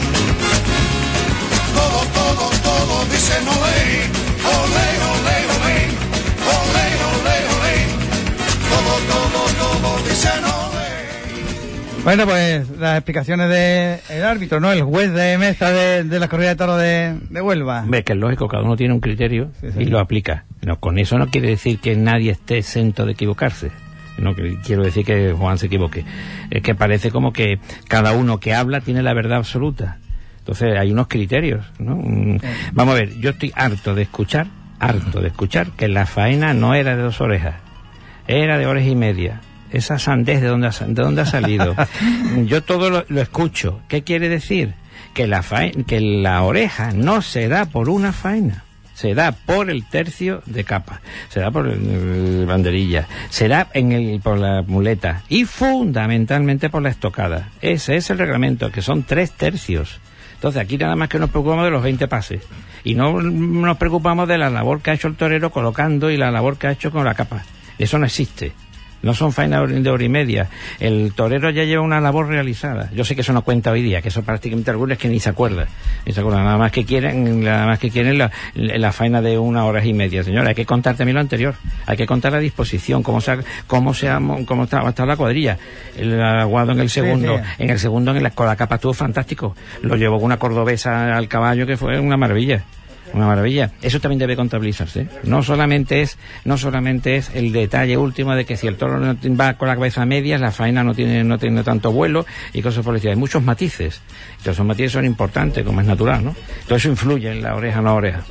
Todos, todos, todos dicen olé, olé, olé, olé, olé, olé, olé. Todos, todos, todos dicen olé. Bueno, pues las explicaciones del árbitro, ¿no? El juez de mesa de, de la corrida de toros de, de Huelva. Ve que es lógico, cada uno tiene un criterio Sí, sí. y lo aplica. No, con eso no quiere decir que nadie esté exento de equivocarse. No que- quiero decir que Juan se equivoque. Es que parece como que cada uno que habla tiene la verdad absoluta. Entonces hay unos criterios, ¿no? Mm, Vamos a ver, yo estoy harto de escuchar, harto de escuchar que la faena no era de dos orejas, era de oreja y media. Esa sandez, ¿de dónde ha, sa- de dónde ha salido? Yo todo lo, lo escucho. ¿Qué quiere decir? Que la, fae- que la oreja no se da por una faena, se da por el tercio de capa, se da por el, el banderilla, se da en el, por la muleta y fundamentalmente por la estocada. Ese es el reglamento, que son tres tercios. Entonces aquí nada más que nos preocupamos de los veinte pases y no nos preocupamos de la labor que ha hecho el torero colocando y la labor que ha hecho con la capa. Eso no existe. No son faenas de hora y media. El torero ya lleva una labor realizada. Yo sé que eso no cuenta hoy día, que eso prácticamente algunos que ni se acuerdan. Ni se acuerdan. Nada más que quieren, nada más que quieren la, la faena de una hora y media, señora. Hay que contar también lo anterior. Hay que contar la disposición, cómo se ha, cómo se ha, cómo está, está la cuadrilla. El aguado en el segundo, Sí, sí. en el segundo, en la, con la capa estuvo fantástico. Lo llevó con una cordobesa al caballo que fue una maravilla. Una maravilla. Eso también debe contabilizarse. No solamente es, no solamente es el detalle último de que si el toro no va con la cabeza media, la faena no tiene, no tiene tanto vuelo y cosas por el estilo. Hay muchos matices. Y esos matices son importantes, como es natural, ¿no? Todo eso influye en la oreja, no oreja.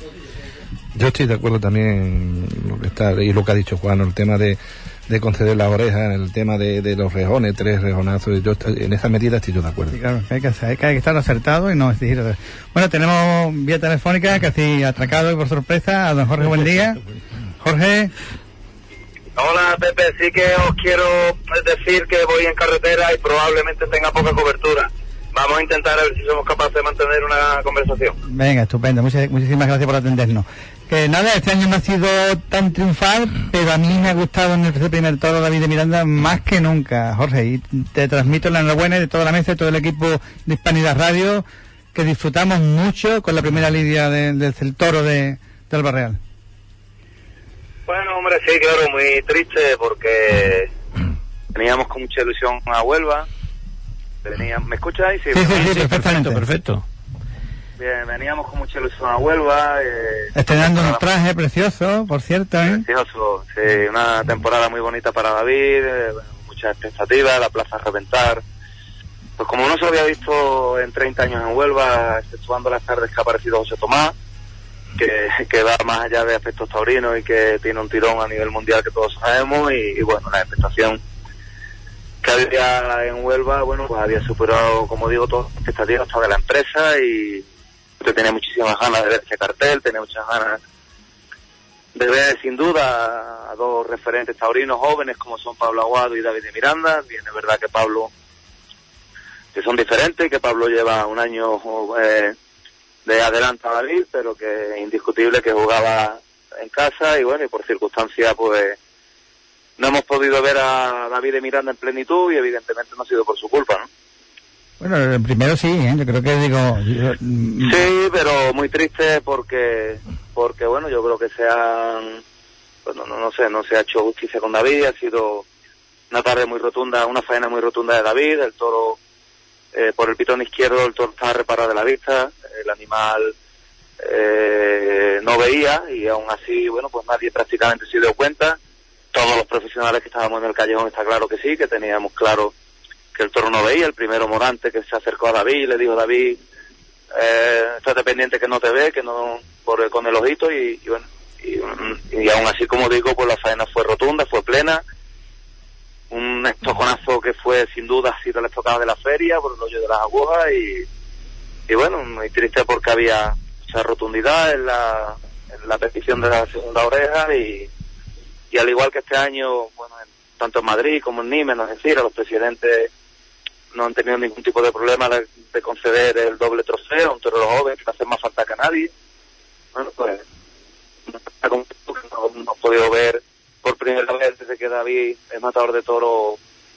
Yo estoy de acuerdo también en lo que está, y lo que ha dicho Juan, el tema de, de conceder las orejas, el tema de, de los rejones, tres rejonazos. Yo estoy- en esa medida estoy yo de acuerdo. Sí, claro, que hay que, hacer- hay que hay que estar acertado y no exigir. Bueno, tenemos vía telefónica, casi atracado y por sorpresa, a don Jorge. Buen día. Jorge. Hola Pepe, sí que os quiero decir que voy en carretera y probablemente tenga poca cobertura. Vamos a intentar a ver si somos capaces de mantener una conversación. Venga, estupendo. Muchas, muchísimas gracias por atendernos. Que nada, este año no ha sido tan triunfal, pero a mí me ha gustado en el primer toro David de Miranda más que nunca, Jorge. Y te transmito la enhorabuena de toda la mesa y todo el equipo de Hispanidad Radio, que disfrutamos mucho con la primera lidia de- del del toro de, de Alba Real. Bueno, hombre, sí, claro, muy triste porque veníamos con mucha ilusión a Huelva. Veníamos, ¿me escucháis? Sí, sí, sí, perfectamente. Perfecto. Bien, veníamos con mucha ilusión a Huelva. Eh, Estrenando un traje precioso, por cierto, ¿eh? Precioso, sí, una temporada muy bonita para David, eh, muchas expectativas, la plaza a reventar. Pues como no se había visto en treinta años en Huelva, exceptuando las tardes que ha aparecido José Tomás, que, que va más allá de aspectos taurinos y que tiene un tirón a nivel mundial que todos sabemos, y, y bueno, la expectación que había en Huelva, bueno, pues había superado, como digo, todas las expectativas hasta de la empresa, y yo tenía muchísimas ganas de ver ese cartel, tenía muchas ganas de ver sin duda a dos referentes taurinos jóvenes como son Pablo Aguado y David de Miranda. Bien, es verdad que Pablo, que son diferentes, que Pablo lleva un año eh, de adelanto a David, pero que es indiscutible que jugaba en casa y bueno, y por circunstancias pues no hemos podido ver a David de Miranda en plenitud y evidentemente no ha sido por su culpa, ¿no? Bueno, el primero sí, ¿eh? Yo creo que digo... Yo... Sí, pero muy triste porque, porque bueno, yo creo que se han, pues no, no, no sé, no se ha hecho justicia con David, ha sido una tarde muy rotunda, una faena muy rotunda de David, el toro, eh, por el pitón izquierdo, el toro estaba reparado de la vista, el animal eh, no veía y aún así, bueno, pues nadie prácticamente se dio cuenta. Todos los profesionales que estábamos en el callejón está claro que sí, que teníamos claro que el toro no veía. El primero Morante que se acercó a David, le dijo David, eh, estás dependiente que no te ve, que no, por, con el ojito y, y bueno, y, y aún así, como digo, pues la faena fue rotunda, fue plena, un estoconazo que fue sin duda ha sido el estocado de la feria por el hoyo de las agujas y, y bueno, muy triste porque había mucha rotundidad en la, en la petición de la segunda oreja y y al igual que este año, bueno, en, tanto en Madrid como en Nimes, es decir, a los presidentes no han tenido ningún tipo de problema de, de conceder el doble trofeo a un torero joven que no hace más falta que a nadie. Bueno, pues no hemos podido ver por primera vez desde que David es matador de toro,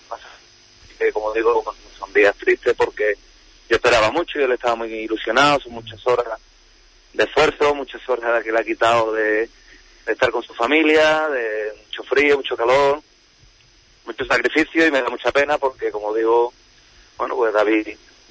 que como digo, son días tristes porque yo esperaba mucho y él estaba muy ilusionado, son muchas horas de esfuerzo, muchas horas que le ha quitado de de estar con su familia, de mucho frío, mucho calor, mucho sacrificio y me da mucha pena porque, como digo, bueno, pues David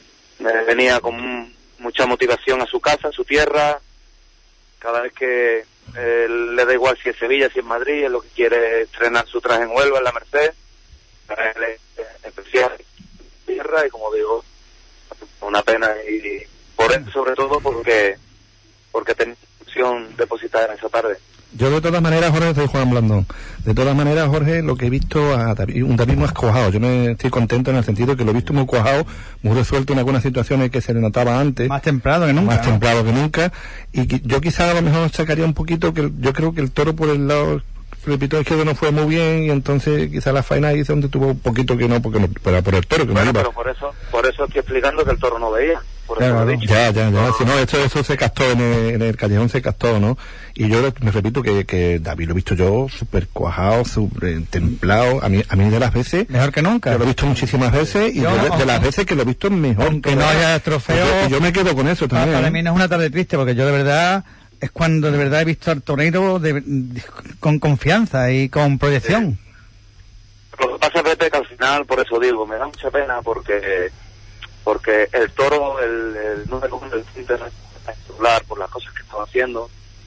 venía con mucha motivación a su casa, a su tierra, cada vez que eh, le da igual si es Sevilla, si es Madrid, es lo que quiere estrenar su traje en Huelva, en la Merced, para él es especial tierra y, como digo, una pena y por eso, sobre todo porque porque tenía ilusión depositada en esa tarde. Yo de todas maneras, Jorge, soy Juan Blandón. De todas maneras, Jorge, lo que he visto a David, un David más cuajado. Yo me estoy contento en el sentido que lo he visto muy cuajado, muy resuelto en algunas situaciones que se le notaba antes. Más templado que nunca. Más ¿no? templado que nunca. Y que yo quizás a lo mejor sacaría un poquito, que yo creo que el toro por el lado, el pitón izquierdo no fue muy bien y entonces quizás la faena ahí es donde tuvo un poquito que no, porque no, pero por el toro que bueno, no iba. Pero por eso, por eso estoy explicando que el toro no veía. Por eso Claro, lo he dicho. ya, ya, ya. Si no, esto, eso se captó en el, en el callejón, se captó, ¿no? Y yo me repito que, que David lo he visto yo súper cuajado, súper templado. A mí, a mí de las veces. Mejor que nunca. Yo lo he visto muchísimas veces y yo, de, ojo, de las veces que lo he visto mejor. Aunque no haya trofeo. Yo, yo me quedo con eso también. Para ¿eh? mí no es una tarde triste porque yo de verdad es cuando de verdad he visto al torero de, de, con confianza y con proyección. Lo que pasa, Pepe, que al final, por eso digo, me da mucha pena porque porque el toro, el, el número uno del Twitter es espectacular por las cosas que estaba haciendo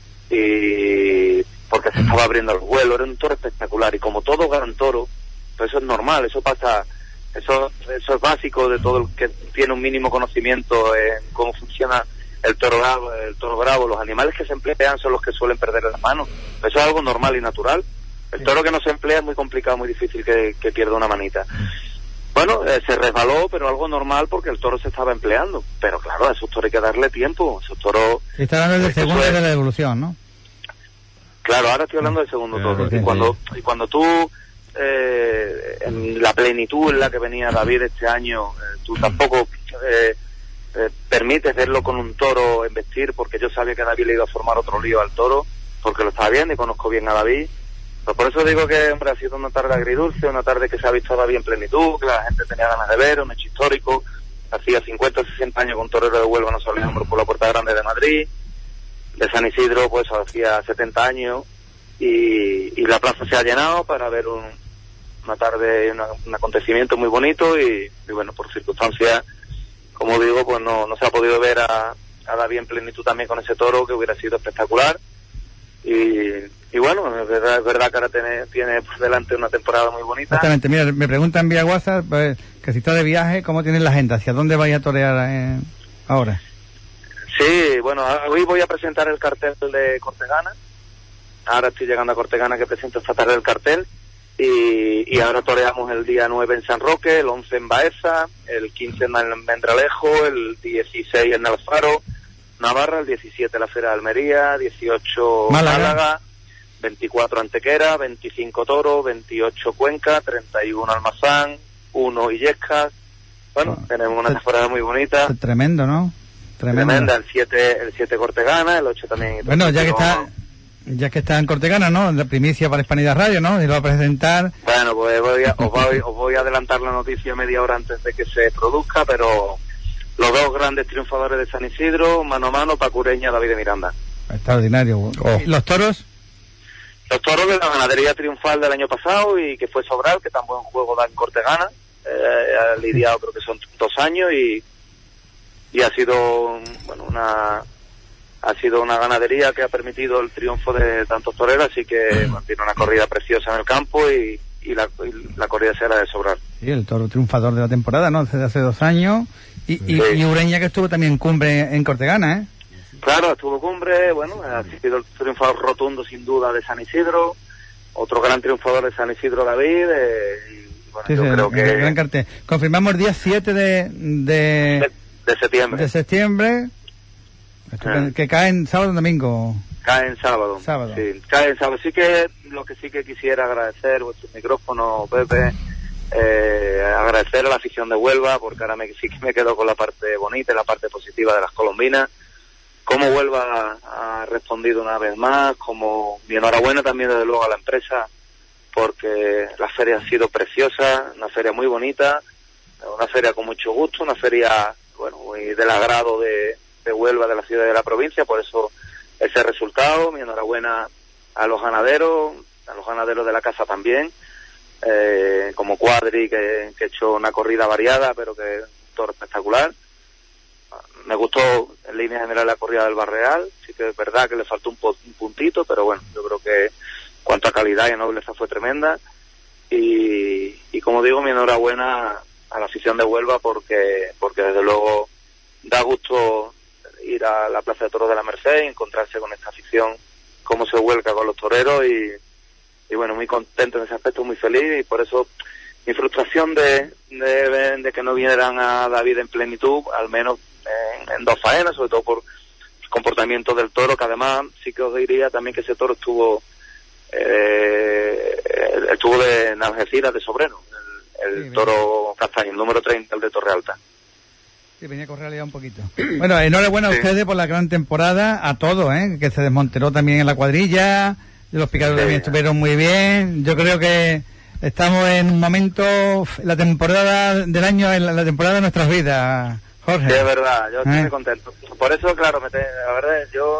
y porque se estaba abriendo el vuelo, era un toro espectacular y como todo gran toro, pues eso es normal, eso pasa, eso, eso es básico de todo el que tiene un mínimo conocimiento en cómo funciona el toro bravo, el toro bravo, los animales que se emplean son los que suelen perder las manos, eso es algo normal y natural. El toro que no se emplea es muy complicado, muy difícil que, que pierda una manita. Bueno, eh, se resbaló, pero algo normal porque el toro se estaba empleando. Pero claro, a esos toros hay que darle tiempo. Esos toros... Está hablando del segundo de la evolución, ¿no? Claro, ahora estoy hablando del segundo toro. Y cuando, y cuando tú, eh, en la plenitud en la que venía David este año, eh, tú tampoco eh, eh, permites verlo con un toro embestir, porque yo sabía que David le iba a formar otro lío al toro, porque lo estaba viendo y conozco bien a David. Pues por eso digo que, hombre, ha sido una tarde agridulce, una tarde que se ha visto David en plenitud, que la gente tenía ganas de ver, un hecho histórico. Hacía cincuenta o sesenta años que un torero de Huelva no salía por la Puerta Grande de Madrid. De San Isidro, pues hacía setenta años. Y, y la plaza se ha llenado para ver un, una tarde, una, un acontecimiento muy bonito. Y, y bueno, por circunstancias, como digo, pues no, no se ha podido ver a, a David en plenitud también con ese toro, que hubiera sido espectacular. Y, y bueno, es verdad, es verdad que ahora tiene, tiene por delante una temporada muy bonita. Exactamente, mira, me preguntan vía WhatsApp pues, que si está de viaje, ¿cómo tienes la agenda? ¿Hacia dónde vais a torear eh, ahora? Sí, bueno, hoy voy a presentar el cartel de Cortegana. Ahora estoy llegando a Cortegana, que presento esta tarde el cartel. Y, y ahora toreamos el día nueve en San Roque, el once en Baeza, el quince en Mendralejo, el dieciséis en Alfaro, Navarra, el diecisiete la Feria de Almería, dieciocho Málaga, Málaga veinticuatro Antequera, veinticinco Toro, veintiocho Cuenca, treinta y uno Almazán, uno Illescas. Bueno, oh, tenemos una temporada muy bonita. Tremendo, ¿no? Tremendo. Tremenda, el siete el siete Cortegana, el ocho también. Bueno, ya que está ya que está en Cortegana, ¿no? La primicia para Hispanidad Radio, ¿no? Y lo va a presentar. Bueno, pues voy a, os, voy, os voy a adelantar la noticia media hora antes de que se produzca, pero los dos grandes triunfadores de San Isidro, mano a mano, Paco Ureña, David de Miranda. Extraordinario. Oh. ¿Y los toros? Los toros de la ganadería triunfal del año pasado y que fue Sobral, que tan buen juego da en Cortegana. Eh, ha lidiado creo que son dos años y y ha sido bueno una ha sido una ganadería que ha permitido el triunfo de tantos toreros, así que bueno, tiene una corrida preciosa en el campo y, y, la, y la corrida será de Sobral. Sí, el toro triunfador de la temporada, ¿no? Desde hace dos años y, y, sí. y Ureña, que estuvo también en cumbre en Cortegana, ¿eh? Claro, estuvo cumbre, bueno, ha sido el triunfador rotundo sin duda de San Isidro, otro gran triunfador de San Isidro, David, eh, y bueno, sí, yo sí, creo el, que... el gran cartel. Confirmamos el día siete de... de... de De septiembre. De septiembre. Ah. Que cae en sábado o domingo. Cae en sábado. Sábado. Sí, cae en sábado. Sí que lo que sí que quisiera agradecer vuestro micrófono, Pepe, eh, agradecer a la afición de Huelva, porque ahora me, sí que me quedo con la parte bonita y la parte positiva de las colombinas. Cómo Huelva ha, ha respondido una vez más, como mi enhorabuena también desde luego a la empresa, porque la feria ha sido preciosa, una feria muy bonita, una feria con mucho gusto, una feria bueno, muy del agrado de, de Huelva, de la ciudad y de la provincia, por eso ese resultado. Mi enhorabuena a los ganaderos, a los ganaderos de la casa también, eh, como Cuadri, que, que ha hecho una corrida variada, pero que un toro espectacular. Me gustó en línea general la corrida del Barreal, sí que es verdad que le faltó un, po, un puntito, pero bueno, yo creo que cuanto a calidad y nobleza fue tremenda. Y, y como digo, mi enhorabuena a la afición de Huelva, porque porque desde luego da gusto ir a la Plaza de Toros de la Merced y encontrarse con esta afición, cómo se vuelca con los toreros y, y bueno, muy contento en ese aspecto, muy feliz, y por eso mi frustración de, de, de que no vinieran a David en plenitud, al menos en, en dos faenas, sobre todo por el comportamiento del toro, que además sí que os diría también que ese toro estuvo eh, estuvo de en Algeciras de sobreno, el sí, toro castaño, el número treinta, el de Torre Alta. Sí, venía a correr ya un poquito. Bueno, enhorabuena sí. a ustedes por la gran temporada, a todos, ¿eh? Que se desmonteró también en la cuadrilla, los picadores sí. también estuvieron muy bien. Yo creo que estamos en un momento, la temporada del año, en la, la temporada de nuestras vidas, Jorge. Sí, es verdad, yo estoy ¿Eh? muy contento. Por eso, claro, me te, la verdad, yo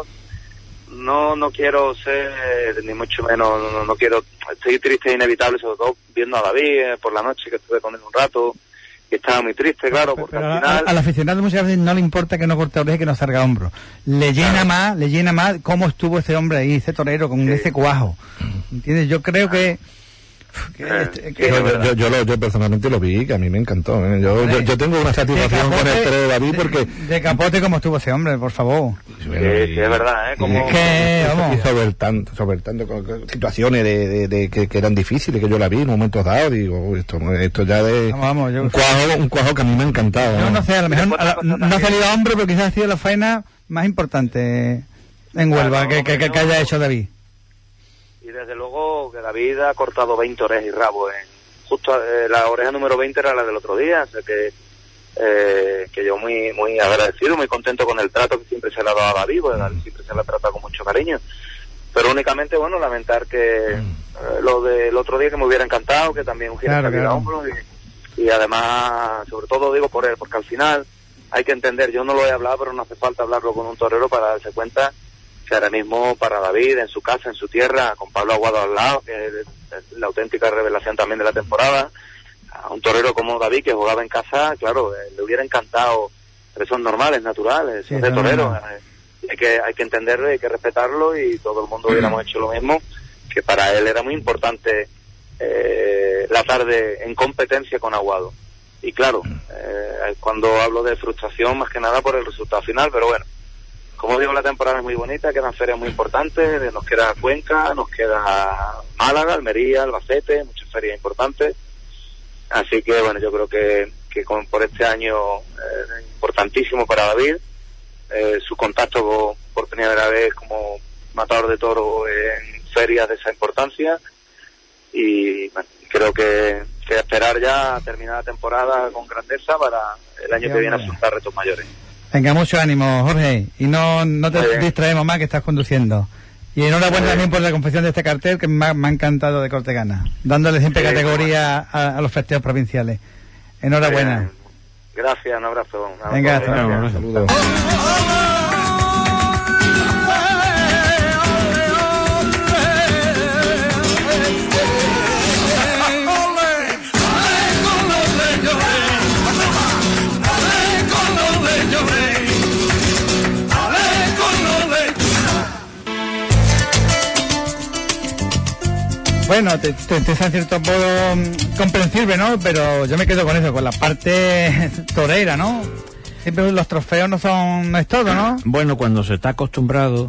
no no quiero ser, ni mucho menos, no, no quiero, estoy triste e inevitable, sobre todo viendo a David eh, por la noche, que estuve con él un rato, y estaba muy triste, claro, porque pero al final... Al aficionado muchas veces no le importa que no corte oreja y que no salga hombro. Le llena claro. más, le llena más cómo estuvo ese hombre ahí, ese torero, con sí. ese cuajo. ¿Entiendes? Yo creo que... que, este, que yo, yo, yo, lo, yo personalmente lo vi, que a mí me encantó. ¿eh? Yo, yo, yo tengo una satisfacción capote, con el torero de David porque... De, de capote como estuvo ese hombre, por favor. Sí, sí, es verdad, ¿eh? Como... Es que, vamos... sobre tanto, sobre tanto con, con situaciones de, de, de que, que eran difíciles, que yo la vi en momentos dados, digo, esto, esto ya de... Vamos, vamos, yo... un, cuajo, un cuajo que a mí me ha encantado. Yo no sé, a lo mejor a la, no ha salido a hombre, pero quizás ha sido la faena más importante en Huelva claro, que, que, que, que haya hecho David. Y desde luego que David ha cortado veinte orejas y rabo. En, justo eh, la oreja número veinte era la del otro día, o sea que, eh, que yo muy muy agradecido, muy contento con el trato que siempre se le ha dado a David, porque David siempre se le ha tratado con mucho cariño. Pero únicamente, bueno, lamentar que eh, lo del otro día, que me hubiera encantado, que también hubiera claro, salido claro. a hombros, y, y además, sobre todo digo por él, porque al final hay que entender, yo no lo he hablado, pero no hace falta hablarlo con un torero para darse cuenta que ahora mismo para David, en su casa, en su tierra, con Pablo Aguado al lado, que es la auténtica revelación también de la temporada, a un torero como David, que jugaba en casa, claro, eh, le hubiera encantado, pero son normales, naturales, son sí, de torero, no. eh, hay que hay que entenderlo, hay que respetarlo, y todo el mundo hubiéramos hecho lo mismo, que para él era muy importante eh, la tarde en competencia con Aguado. Y claro, eh, cuando hablo de frustración, más que nada por el resultado final, pero bueno, como digo, la temporada es muy bonita, quedan ferias muy importantes, nos queda Cuenca, nos queda Málaga, Almería, Albacete, muchas ferias importantes. Así que, bueno, yo creo que, que con, por este año eh, importantísimo para David, eh, su contacto con, por primera vez como matador de toro en ferias de esa importancia y bueno, creo que, que esperar ya terminar la temporada con grandeza para el año que viene afrontar retos mayores. Venga, mucho ánimo, Jorge, y no, no te distraemos más, que estás conduciendo. Y enhorabuena también por la confección de este cartel, que me ha, me ha encantado, de Cortegana, dándole siempre sí, categoría a, a los festejos provinciales. Enhorabuena. Bien. Gracias, un abrazo. Un Venga, hasta luego. Un saludo. Bueno, te, te, te es en cierto modo comprensible, ¿no? Pero yo me quedo con eso, con la parte torera, ¿no? Siempre los trofeos no son, no es todo, ¿no? Bueno, cuando se está acostumbrado,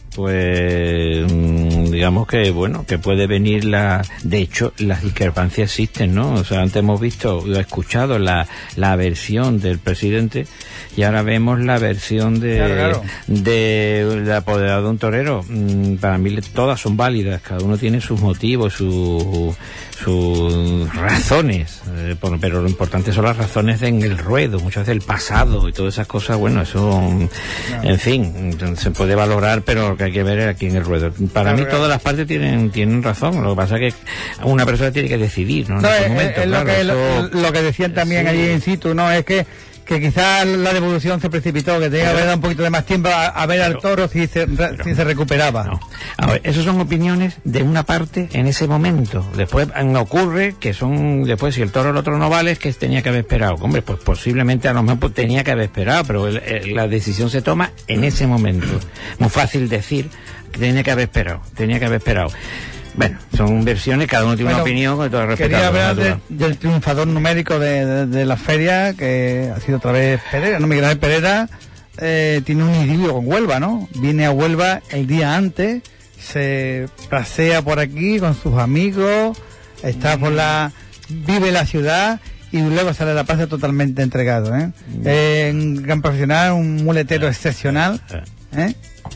pues digamos que, bueno, que puede venir la... De hecho, las discrepancias existen, ¿no? O sea, antes hemos visto, escuchado la, la versión del presidente y ahora vemos la versión de, claro, claro. de, de apoderado de un torero. Para mí todas son válidas, cada uno tiene sus motivos, sus sus razones, eh, pero lo importante son las razones en el ruedo, muchas veces el pasado y todas esas cosas. Bueno, eso, claro. En fin, se puede valorar, pero lo que hay que ver es aquí en el ruedo. Para claro, mí todas las partes tienen tienen razón, lo que pasa es que una persona tiene que decidir, ¿no? En no este es, momento, es claro, lo, que, eso... lo, lo que decían también sí. allí in situ, ¿no? Es que que quizás la devolución se precipitó, que tenía que haber dado un poquito de más tiempo a, a ver pero, al toro si se, pero, si se recuperaba. No. A ver, esas son opiniones de una parte en ese momento. Después ocurre que son, después si el toro el otro no vale, es que tenía que haber esperado. Hombre, pues posiblemente a lo mejor pues, tenía que haber esperado, pero el, el, la decisión se toma en ese momento. Muy fácil decir que tenía que haber esperado, tenía que haber esperado. Bueno, son versiones, cada uno tiene bueno, una opinión, con todo respeto. Quería hablar de, del triunfador numérico de, de, de la feria, que ha sido otra vez Pereira, ¿no? Miguel Ángel Pereira eh, tiene un idilio con Huelva, ¿no? Viene a Huelva el día antes, se pasea por aquí con sus amigos, está por la... vive la ciudad y luego sale a la plaza totalmente entregado, ¿eh? Eh, un gran profesional, un muletero excepcional, ¿eh?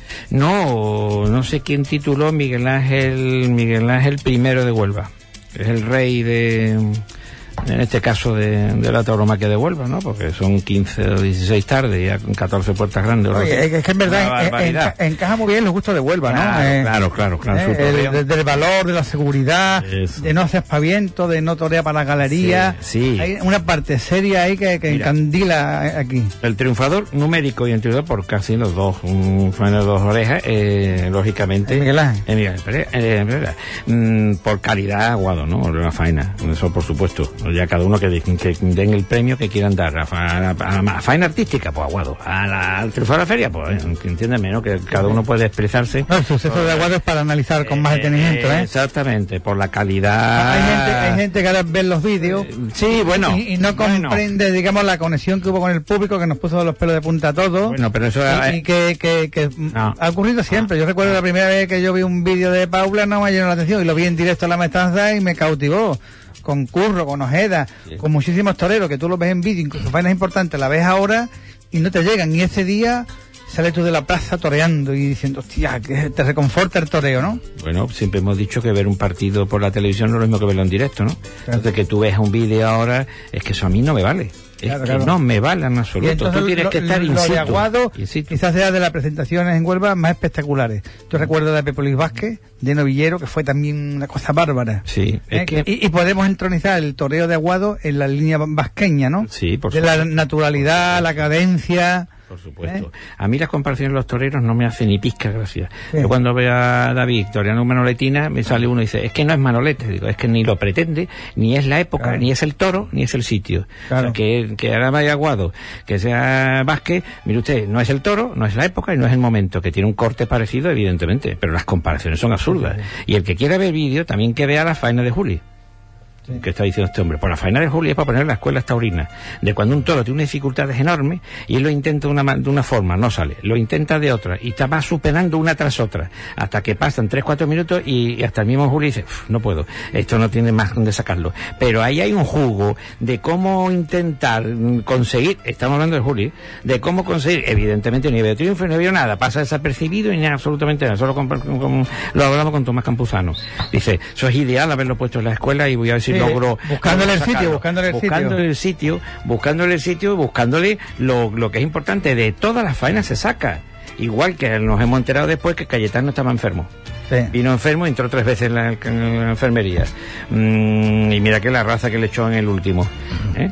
No, no sé quién tituló Miguel Ángel, Miguel Ángel primero de Huelva. Es el rey de, en este caso, de, de la tauromaquia de Huelva, ¿no? Porque son quince o dieciséis tardes, ya con catorce puertas grandes. Oye, es que en verdad en, en, encaja muy bien los gustos de Huelva, ¿no? Claro, eh, claro, claro. claro eh, el, del valor, de la seguridad, eso. De no hacer aspaviento, de no torear para la galería. Sí, sí. Hay una parte seria ahí que, que encandila aquí. El triunfador numérico y el triunfador por casi los dos, un fan de dos orejas, eh, lógicamente. Miguel Ángel. Eh, Miguel Ángel, eh, mm, por calidad, Aguado, ¿no? La faena, eso por supuesto. Ya cada uno que, que den el premio que quieran dar. A, a, a, a faena artística, pues Aguado. A la, al triunfador de la feria, pues entiéndeme, ¿no? Que cada uno puede expresarse. No, el suceso por, de Aguado es para analizar con eh, más detenimiento, ¿eh? Exactamente, por la calidad. Hay gente, hay gente que ahora ve los vídeos. Eh, sí, bueno. Y, y no comprende, bueno. digamos, la conexión que hubo con el público, que nos puso los pelos de punta a todos. Bueno, pero eso. Y, y que, que, que no. ha ocurrido siempre. Yo recuerdo la primera vez que yo vi un vídeo de Paula, no me llenó la atención, y lo vi en directo a la maestranza y me cautivó. Con Curro, con Ojeda, sí. con muchísimos toreros que tú los ves en vídeo, incluso vainas importantes, la ves ahora y no te llegan. Y ese día sales tú de la plaza toreando y diciendo, hostia, que te reconforta el toreo, ¿no? Bueno, siempre hemos dicho que ver un partido por la televisión no es lo mismo que verlo en directo, ¿no? Claro. Entonces que tú ves un vídeo ahora, es que eso a mí no me vale. Es claro, que claro. no me vale en absoluto. Entonces, tú tienes lo, que estar in situ. situ. Lo de Aguado quizás sea de las presentaciones en Huelva más espectaculares. Yo recuerdo de Pepe Luis Vázquez, de Novillero, que fue también una cosa bárbara. Sí. ¿Eh? Es que... y, y podemos entronizar el toreo de Aguado en la línea vasqueña, ¿no? Sí, por de supuesto. La naturalidad, la cadencia... Por supuesto. ¿Eh? A mí las comparaciones de los toreros no me hacen ni pizca gracia. Sí. Yo cuando veo a David toreando Manoletina, me sale uno y dice, es que no es Manolete, digo, es que ni lo pretende, ni es la época, claro. ni es el toro, ni es el sitio. Claro. O sea, que, que ahora vaya Aguado, que sea Vázquez, mire usted, no es el toro, no es la época y no es el momento, que tiene un corte parecido, evidentemente, pero las comparaciones son absurdas. Sí, sí, sí. Y el que quiera ver vídeo, también que vea la faena de Juli. Sí. Que está diciendo este hombre, por la faena de Juli es para poner las escuelas taurinas, de cuando un toro tiene unas dificultades enormes y él lo intenta de una, de una forma, no sale, lo intenta de otra y está va superando una tras otra hasta que pasan tres cuatro minutos y, y hasta el mismo Juli dice, no puedo, esto no tiene más donde sacarlo, pero ahí hay un jugo de cómo intentar conseguir, estamos hablando de Juli, de cómo conseguir, evidentemente ni veo triunfo, no veo nada, pasa desapercibido y ni absolutamente nada, solo con, con, con, lo hablamos con Tomás Campuzano, dice, eso es ideal haberlo puesto en la escuela y voy a ver si Sí, logro buscándole el sitio, buscándole el buscándole el sitio, buscándole el sitio, buscándole lo, lo que es importante, de todas las faenas se saca, igual que nos hemos enterado después que Cayetano estaba enfermo. Sí. Vino enfermo, entró tres veces en la, en la enfermería. Mm, y mira que la raza que le echó en el último. ¿eh?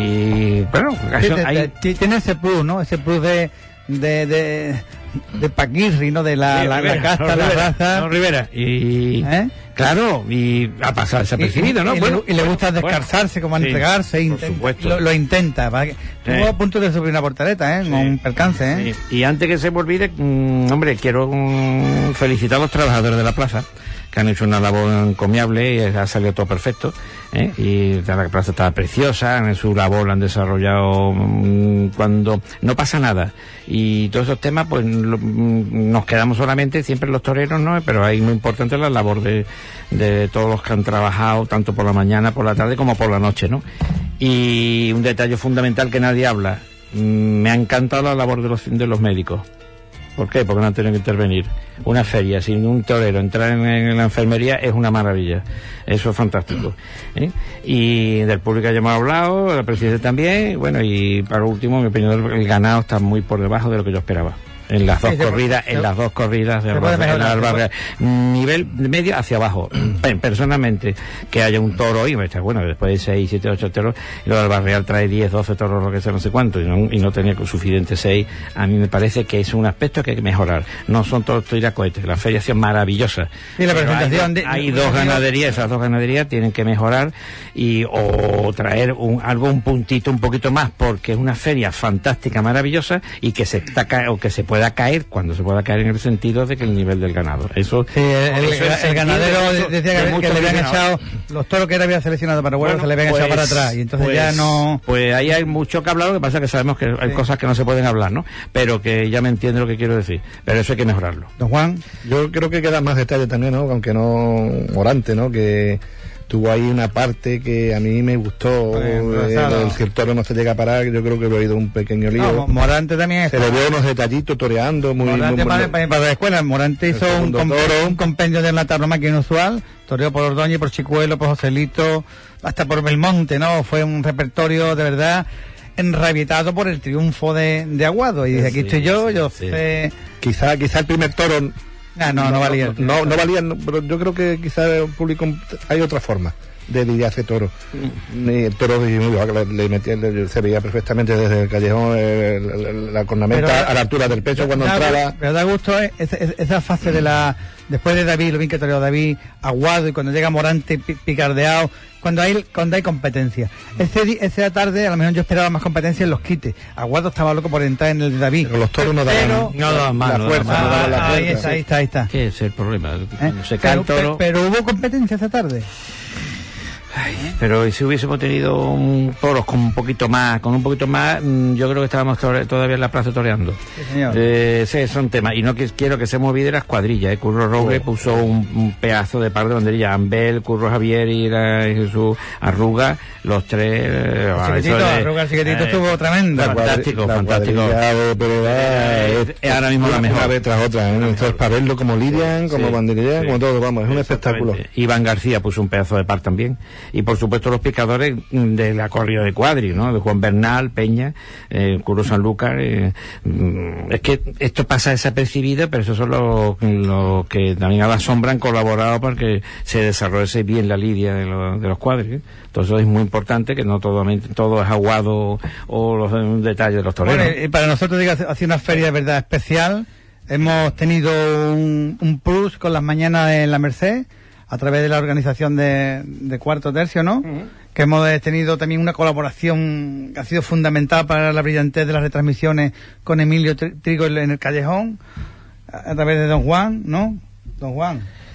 Y bueno, sí, hay... te, te, tiene ese plus, ¿no? Ese plus de de de, de Paquirri, ¿no? De la, sí, la, Rivera, la casta, no, la Rivera, raza. No, Rivera. Y ¿Eh? claro, y ha pasado desapercibido, ¿no? Y, bueno, y le gusta bueno, descansarse, como sí, entregarse, por intenta, supuesto. Lo, lo intenta. ¿Vale? Sí. Estuvo a punto de subir una portaleta, ¿eh? Sí. Con un percance, ¿eh? Sí. Y antes que se me olvide, mmm, hombre, quiero mmm, felicitar a los trabajadores de la plaza, que han hecho una labor encomiable y ha salido todo perfecto, ¿eh? Y la plaza estaba preciosa, en su labor la han desarrollado mmm, cuando no pasa nada, y todos esos temas pues lo, mmm, nos quedamos solamente siempre los toreros, ¿no? Pero ahí muy importante la labor de, de todos los que han trabajado tanto por la mañana, por la tarde como por la noche, ¿no? Y un detalle fundamental que nadie habla, mmm, me ha encantado la labor de los, de los médicos. ¿Por qué? Porque no han tenido que intervenir. Una feria sin un torero entrar en, en la enfermería es una maravilla. Eso es fantástico. ¿eh? Y del público ya hemos hablado, la presidencia también. Bueno, y para último, en mi opinión, el ganado está muy por debajo de lo que yo esperaba. En las dos sí, corridas, puede, en las dos corridas de Albarreal, nivel medio hacia abajo. Personalmente, que haya un toro hoy, bueno, después de seis, siete, ocho toros, y lo de Albarreal trae diez, doce toros, lo que sea, no sé cuánto, y no, y no tenía suficiente seis, a mí me parece que es un aspecto que hay que mejorar. No son todos tiracohetes, la feria ha sido maravillosa. Y la presentación hay, de, hay dos ganaderías, esas dos ganaderías tienen que mejorar y o traer un, algo, un puntito un poquito más, porque es una feria fantástica, maravillosa, y que se está o que se puede pueda caer cuando se pueda caer en el sentido de que el nivel del ganado. Eso, sí, el, eso el, el ganadero de, decía de que, que le habían echado los toros que él había seleccionado para Huelva, bueno, se le habían pues, echado para atrás y entonces pues, ya no. Pues ahí hay mucho que hablar, lo que pasa es que sabemos que hay sí. cosas que no se pueden hablar, ¿no? Pero que ya me entiende lo que quiero decir. Pero eso hay que mejorarlo. Don Juan, yo creo que quedan más detalles también, ¿no? Aunque no Morante, ¿no? Que tuvo ahí una parte que a mí me gustó, eh, el, el toro no se llega a parar, yo creo que he oído un pequeño lío. No, Morante también está. Se le veo unos detallitos toreando muy Morante muy, para, para, para la escuela, Morante hizo un, comp un compendio de la tauromaquia inusual, toreó por Ordóñez, por Chicuelo, por Joselito, hasta por Belmonte, ¿no? Fue un repertorio de verdad enrabietado por el triunfo de, de Aguado, y desde aquí sí, estoy yo, yo sí. sé... Quizá, quizá el primer toro... Ah, no, no, no valía. No, no valía, no, pero yo creo que quizá el público hay otra forma de lidiar a ese toro. Mm. El toro le, le metía, le, se veía perfectamente desde el callejón, el, la cornamenta pero, a la altura del pecho cuando da, entraba. Pero da gusto eh, esa, esa fase de la después de David, lo bien que toreó David, Aguado, y cuando llega Morante picardeado, cuando hay cuando hay competencia. Ese, esa tarde a lo mejor yo esperaba más competencia en los quites. Aguado estaba loco por entrar en el de David. Pero los toros no daban, no daban más, la fuerza, no no daban la ahí está, ahí está, ahí está. ¿Qué es el problema? ¿Eh? Se cae pero, el toro. Pero, pero hubo competencia esa tarde. Ay, pero si hubiésemos tenido un toros con un poquito más, con un poquito más, yo creo que estábamos todavía en la plaza toreando. Sí, señor. Eh, sí, son temas. Y no que, quiero que se me olvide las cuadrillas. ¿eh? Curro Roble oh. puso un, un pedazo de par de banderillas. Ambel, Curro Javier y, la, y Jesús Arruga, los tres. Eh, el chiquitito, de, Arruga, el chiquitito eh, estuvo tremendo. Fantástico, la fantástico. De, pero eh, es, es ahora mismo la mejor. Una vez tras otra. ¿eh? Entonces, para verlo como lidian, como sí, banderilla, sí, como todo, vamos, es un espectáculo. Iván García puso un pedazo de par también. Y por supuesto, los picadores de la corrida de Cuadri, ¿no? De Juan Bernal, Peña, eh, Curro Sanlúcar. Eh, es que esto pasa desapercibido, pero esos son los, los que también a la sombra han colaborado para que se desarrolle bien la lidia de, lo, de los Cuadri. ¿eh? Entonces es muy importante que no todo, todo es aguado o los detalles de los toreros. Bueno, y para nosotros, diga, ha sido una feria de verdad especial. Hemos tenido un, un plus con las mañanas en la Merced, a través de la organización de, de Cuarto Tercio, ¿no? Uh-huh. Que hemos tenido también una colaboración que ha sido fundamental para la brillantez de las retransmisiones con Emilio Trigo en el Callejón, a, a través de Don Juan, ¿no? Don Juan.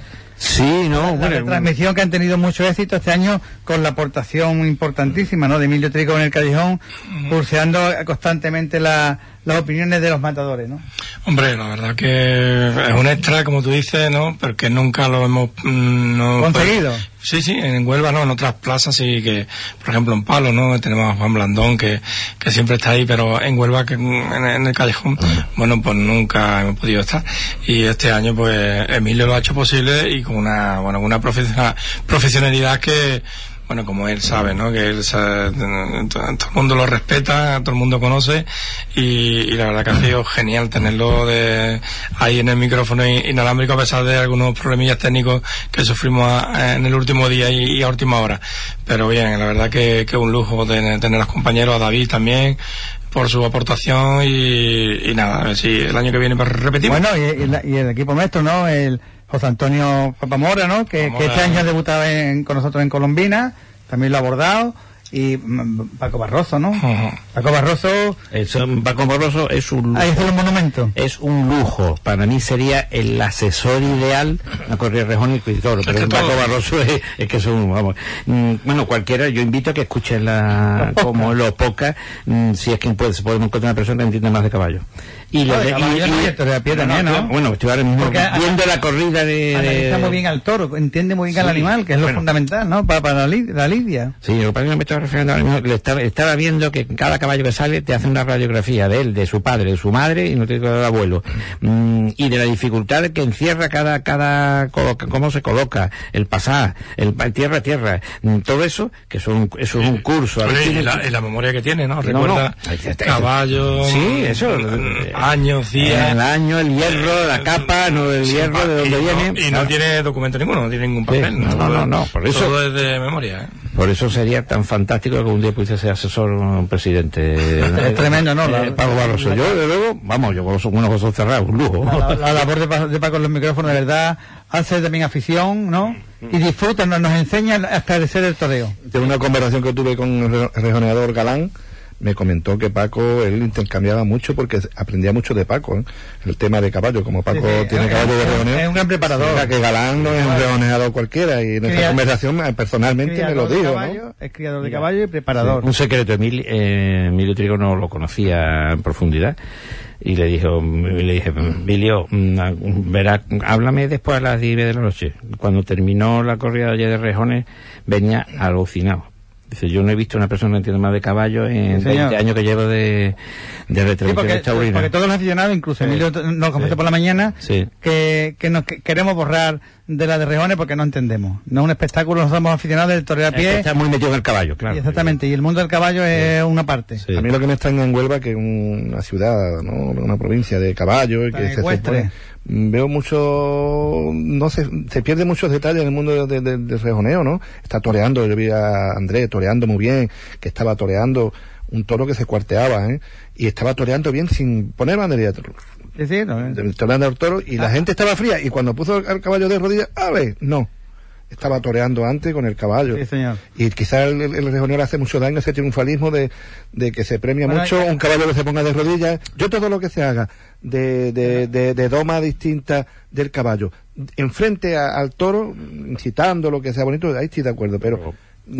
Sí, no, la, bueno, la transmisión que han tenido mucho éxito este año con la aportación importantísima, ¿no?, de Emilio Trigo en el Callejón, pulseando constantemente la, las opiniones de los matadores, ¿no? Hombre, la verdad que es un extra, como tú dices, ¿no? Porque nunca lo hemos mm, no, conseguido. Pues, sí, sí, en Huelva no, en otras plazas sí que, por ejemplo, en Palo, ¿no? Tenemos a Juan Blandón que, que siempre está ahí, pero en Huelva, que en, en el Callejón, bueno, pues nunca hemos podido estar. Y este año, pues, Emilio lo ha hecho posible y con una, bueno, con una profesional, profesionalidad que, bueno, como él sabe, ¿no? Que él sabe, todo el mundo lo respeta, todo el mundo conoce y, y la verdad que ha sido genial tenerlo de ahí en el micrófono inalámbrico a pesar de algunos problemillas técnicos que sufrimos a, en el último día y, y a última hora. Pero bien, la verdad que, que es un lujo tener, tener a los compañeros, a David también, por su aportación y, y nada, a ver si el año que viene repetimos. Bueno, y, y, la, y el equipo nuestro, ¿no? El José Antonio Papamora, ¿no? Que, Papamora, que este año ha debutado en, con nosotros en Colombina, también lo ha abordado, y mm, Paco Barroso, ¿no? Uh-huh. Paco Barroso... Eso, Paco Barroso es un lujo. Ahí está el monumento. Es un lujo. Para mí sería el asesor ideal a Correa Rejón y Toro, pero es que Paco todo. Barroso es, es que son, vamos. Mm, bueno, cualquiera, yo invito a que escuchen la, como los podcasts, mm, si es que puede, podemos encontrar una persona que entiende más de caballo. Y No, lo de de, caballo y, no, y- y esto de a pie también, ¿no? Bueno, estoy ahora mismo Porque viendo la corrida de... Analiza muy bien al toro, entiende muy bien al Sí, animal, que es lo bueno. fundamental, ¿no? Para, para la, li- la lidia. Sí, lo que pasa es que me estaba refiriendo ahora mismo, le estaba, estaba viendo que cada caballo que sale te hace una radiografía de él, de su padre, de su madre y no te digo del abuelo. Mm, y de la dificultad que encierra cada, cada, co- cómo se coloca, el pasar, el pa- tierra a tierra, mm, todo eso, que son, eso es un curso. A ver, Oye, tiene- y la, y la memoria que tiene, ¿no? No, Recuerda no. Ahí está, caballos, Sí, eso. mm, años, días. El año, el hierro, la capa, no el Sí, hierro, pa- de y donde no- viene. Y no tiene documento ninguno, no tiene ningún Sí, papel. no, no, no, no, por eso- Todo es de memoria, ¿eh? Por eso sería tan fantástico que un día pudiese ser asesor un presidente. Es tremendo, ¿no? La- Eh, Paco Barroso. Yo, de luego, vamos, yo con los unos ojos cerrados, un lujo. La, la labor de, Pa- de Paco en los micrófonos, de verdad, hace también afición, ¿no? Y disfruta, nos, nos enseña a esclarecer el toreo. De una conversación que tuve con el re- rejoneador Galán, me comentó que Paco, él intercambiaba mucho porque aprendía mucho de Paco, ¿eh? El tema de caballo, como Paco Sí, sí, tiene es- caballo de es- rejoneo. es un gran preparador. O sea, que Galán no es un rejoneador cualquiera, y en esta Cría- conversación eh, personalmente me lo Criador de dijo, caballo, ¿no? Es criador de Mira. caballo y preparador. Un secreto, Emilio, eh, Emilio Trigo no lo conocía en profundidad. Y le dijo, le dije, Emilio, mm, verá, háblame después a las diez de la noche. Cuando terminó la corrida de ayer de rejones, venía alucinado. Dice, yo no he visto una persona que entienda más de caballo en Sí, señor. veinte años que llevo de, de Sí, retribuciones porque, taurinas. porque todos los aficionados, incluso Emilio t- nos comentó Sí. por la mañana, Sí. que, que nos que- queremos borrar de la de Rejones porque no entendemos. No es un espectáculo, no somos aficionados del toreo a Es que pie. está muy metido en el caballo, claro. Y exactamente, y el mundo del caballo es una parte. Sí. A mí lo que me extraña en Huelva, que es una ciudad, ¿no? Una provincia de caballo, y Tan que se ecuestre. supone- veo mucho, no sé, se pierde muchos detalles en el mundo de- de- del rejoneo, ¿no? Está toreando, yo vi a Andrés toreando muy bien, que estaba toreando un toro que se cuarteaba, ¿eh? Y estaba toreando bien sin poner banderilla de toro. Sí, sí, no, eh. Toreando al toro, y la gente estaba fría, y cuando puso al caballo de rodillas, a ver, no. Estaba toreando antes con el caballo. Sí, señor. Y quizás el, el, el rejoneo le hace mucho daño ese triunfalismo de, de que se premia Bueno, mucho ya- un caballo que se ponga de rodillas. Yo todo lo que se haga de, de, de, de doma distinta del caballo, enfrente a- al toro, incitando lo que sea bonito, ahí estoy de acuerdo, pero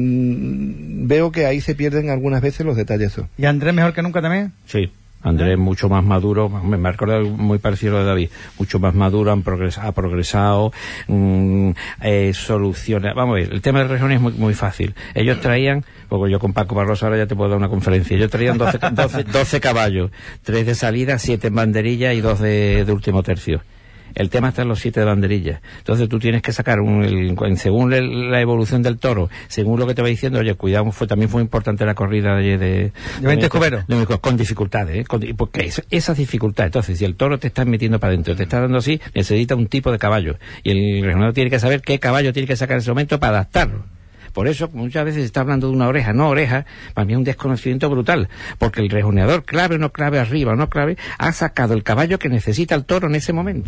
mm, veo que ahí se pierden algunas veces los detalles esos. ¿Y Andrés mejor que nunca también? Sí, Andrés mucho más maduro, me me ha recordado muy parecido a lo de David, mucho más maduro, han progres- ha progresado, mm, eh, soluciona, vamos a ver, el tema de rejones es muy, muy fácil. Ellos traían, porque yo con Paco Barroso ahora ya te puedo dar una conferencia, ellos traían doce, doce, doce caballos, tres de salida, siete en banderilla y dos de, de último tercio. El tema está en los siete de banderillas. Entonces tú tienes que sacar, un, el, según el- la evolución del toro, según lo que te va diciendo, oye, cuidado, fue, también fue importante la corrida de... De, De veinte escoberos. de- con, con dificultades, ¿eh? Con- porque es, esa dificultad, entonces, si el toro te está metiendo para adentro, te está dando así, necesita un tipo de caballo. Y el rejonador tiene que saber qué caballo tiene que sacar en ese momento para adaptarlo. Por eso muchas veces se está hablando de una oreja, no oreja, para mí es un desconocimiento brutal, porque el rejoneador, clave o no clave arriba o no clave, ha sacado el caballo que necesita el toro en ese momento.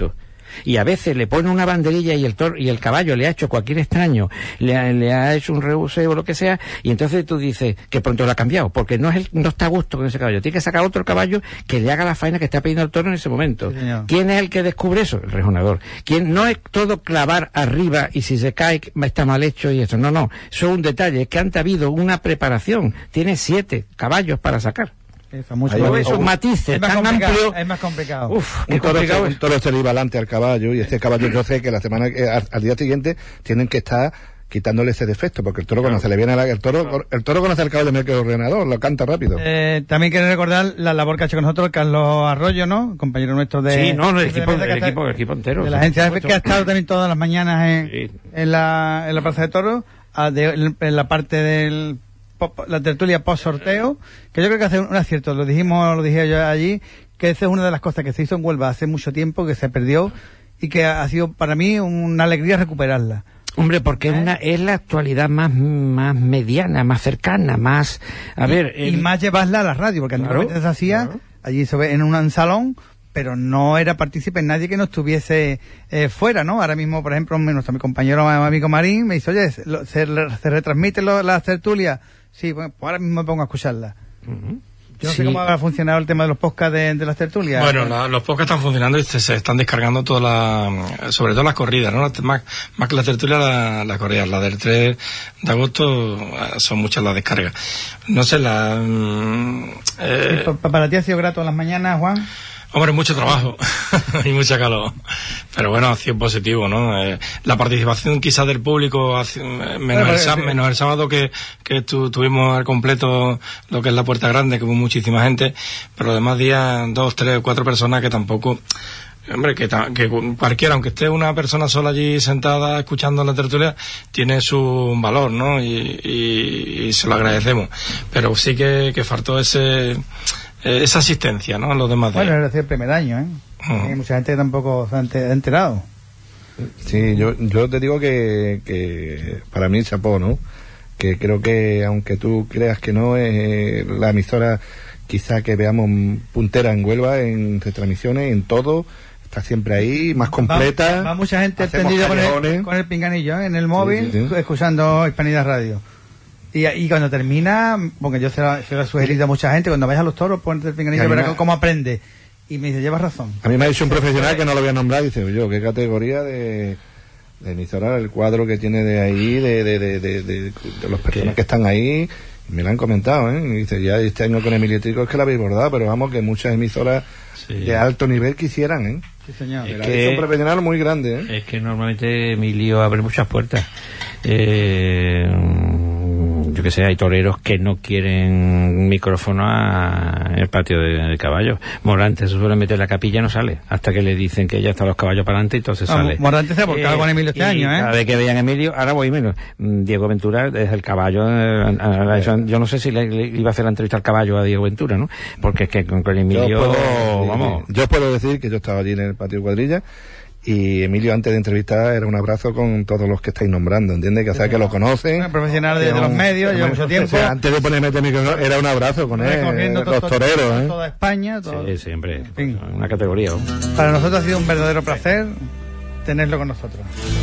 Y a veces le pone una banderilla y el toro, y el caballo le ha hecho cualquier extraño, le ha, le ha hecho un rebuseo o lo que sea, y entonces tú dices que pronto lo ha cambiado, porque no es el, no está a gusto con ese caballo. Tiene que sacar otro caballo que le haga la faena que está pidiendo el toro en ese momento. Sí, ¿quién es el que descubre eso? El rejonador. ¿Quién? No es todo clavar arriba y si se cae está mal hecho y eso. No, no. Eso es un detalle. Es que antes ha habido una preparación. Tiene siete caballos para sacar. Eso, mucho Hay más- esos matices es más tan complicado, amplios. es más complicado. Uf, qué Un toro, complicado se, es. un toro se le iba adelante al caballo y este caballo yo sé que la semana que- al, al día siguiente tienen que estar quitándole ese defecto porque el toro cuando se le viene a la, el toro el toro conoce al caballo mejor que el ordenador, lo canta rápido. Eh, también quiero recordar la labor que ha hecho con nosotros Carlos Arroyo, ¿no? Compañero nuestro de... Sí, no, no, el de- equipo, de- de- el equipo, el equipo entero. de la sí, agencia por F, que ha supuesto. estado también todas las mañanas en, Sí. en, la, en la Plaza de Toros, a de- en la parte del po- la tertulia post sorteo, que yo creo que hace un acierto, lo dijimos, lo dije yo allí, que esa es una de las cosas que se hizo en Huelva hace mucho tiempo, que se perdió y que ha sido para mí una alegría recuperarla. Hombre, porque es una es la actualidad más más mediana, más cercana, más a y, ver y el- más llevarla a la radio, porque Claro, antiguamente se hacía claro. allí se ve en un salón, pero no era partícipe en nadie que no estuviese eh, fuera, ¿no? Ahora mismo, por ejemplo, mi- nuestro mi compañero amigo Marín me dice, oye, lo- ¿se, se retransmiten lo- las tertulias? Sí, bueno, pues ahora mismo me pongo a escucharlas. Ujú. Yo no Sí. sé cómo habrá funcionado el tema de los podcasts de, de las tertulias. Bueno, la- los podcasts están funcionando y se, se están descargando todas las, sobre todo las corridas, ¿no? Las- Más, más que la tertulia, las la corridas. La del tres de agosto eh, son muchas las descargas. No sé, la... mm, eh, Sí, pa- para ti ha sido grato las mañanas, Juan. Hombre, mucho trabajo y mucha calor. Pero bueno, ha sido positivo, ¿no? Eh, la participación quizás del público, hace- menos, Bueno, el, sá- sí. menos el sábado que, que tu- tuvimos al completo lo que es la Puerta Grande, que hubo muchísima gente, pero los demás días, dos, tres, cuatro personas que tampoco... Hombre, que, ta- que cualquiera, aunque esté una persona sola allí sentada escuchando la tertulia, tiene su valor, ¿no? Y, y, y se lo agradecemos. Pero sí que, que faltó ese... eh, esa asistencia, ¿no? En los demás días. Bueno, era el primer año, ¿eh? Ujú. Hay mucha gente que tampoco se ha ente- ha enterado. Sí, yo, yo te digo que, que para mí chapó, ¿no? Que creo que aunque tú creas que no, es la emisora quizá que veamos puntera en Huelva, en retransmisiones, en todo, está siempre ahí, más completa. Va, va mucha gente hacemos tendida con el, callejones. con el pinganillo, ¿eh? En el móvil, Sí, sí, sí. escuchando Hispanidad Radio. Y, y cuando termina, porque yo se lo, se lo he sugerido a mucha gente, cuando vayas a los toros, ponte el pinganillo, Y a mí verás me- cómo aprende. Y me dice, llevas razón. A mí me ha dicho un profesional que no lo voy a nombrar, dice, yo, ¿qué categoría de, de emisora, el cuadro que tiene de ahí, de, de, de, de, de, de las personas que están ahí? Y me lo han comentado, ¿eh? Y dice, ya este año con Emilio Trico es que la habéis bordado, pero vamos, que muchas emisoras Sí. de alto nivel quisieran, ¿eh? Sí, señor. Es Pero que- es un profesional muy grande, ¿eh? Es que normalmente Emilio abre muchas puertas. Eh, yo que sé, hay toreros que no quieren micrófono a- en el patio de, de caballos. Morante se suele meter en la capilla y no sale, hasta que le dicen que ya están los caballos para adelante y entonces Ah, sale. Morante se ha volcado con Emilio este y año, ¿eh? Cada vez que vean a Emilio, ahora voy menos. Mm, Diego Ventura es el caballo. eh, a- a- yo, yo no sé si le, le iba a hacer la entrevista al caballo a Diego Ventura, ¿no? Porque es que con, con Emilio, Yo puedo, vamos. yo puedo decir que yo estaba allí en el patio de cuadrilla y Emilio antes de entrevistar era un abrazo con todos los que estáis nombrando, ¿entiendes? Que, o sea, que lo conocen. Un profesional de, Que de los un- medios, lleva mucho o tiempo. sea, antes de ponerme este micrófono era un abrazo con él, Recorriendo eh, to- los to- toreros, ¿eh? toda España. todo. Sí, siempre. En fin. Una categoría. ¿no? Para nosotros ha sido un verdadero placer tenerlo con nosotros.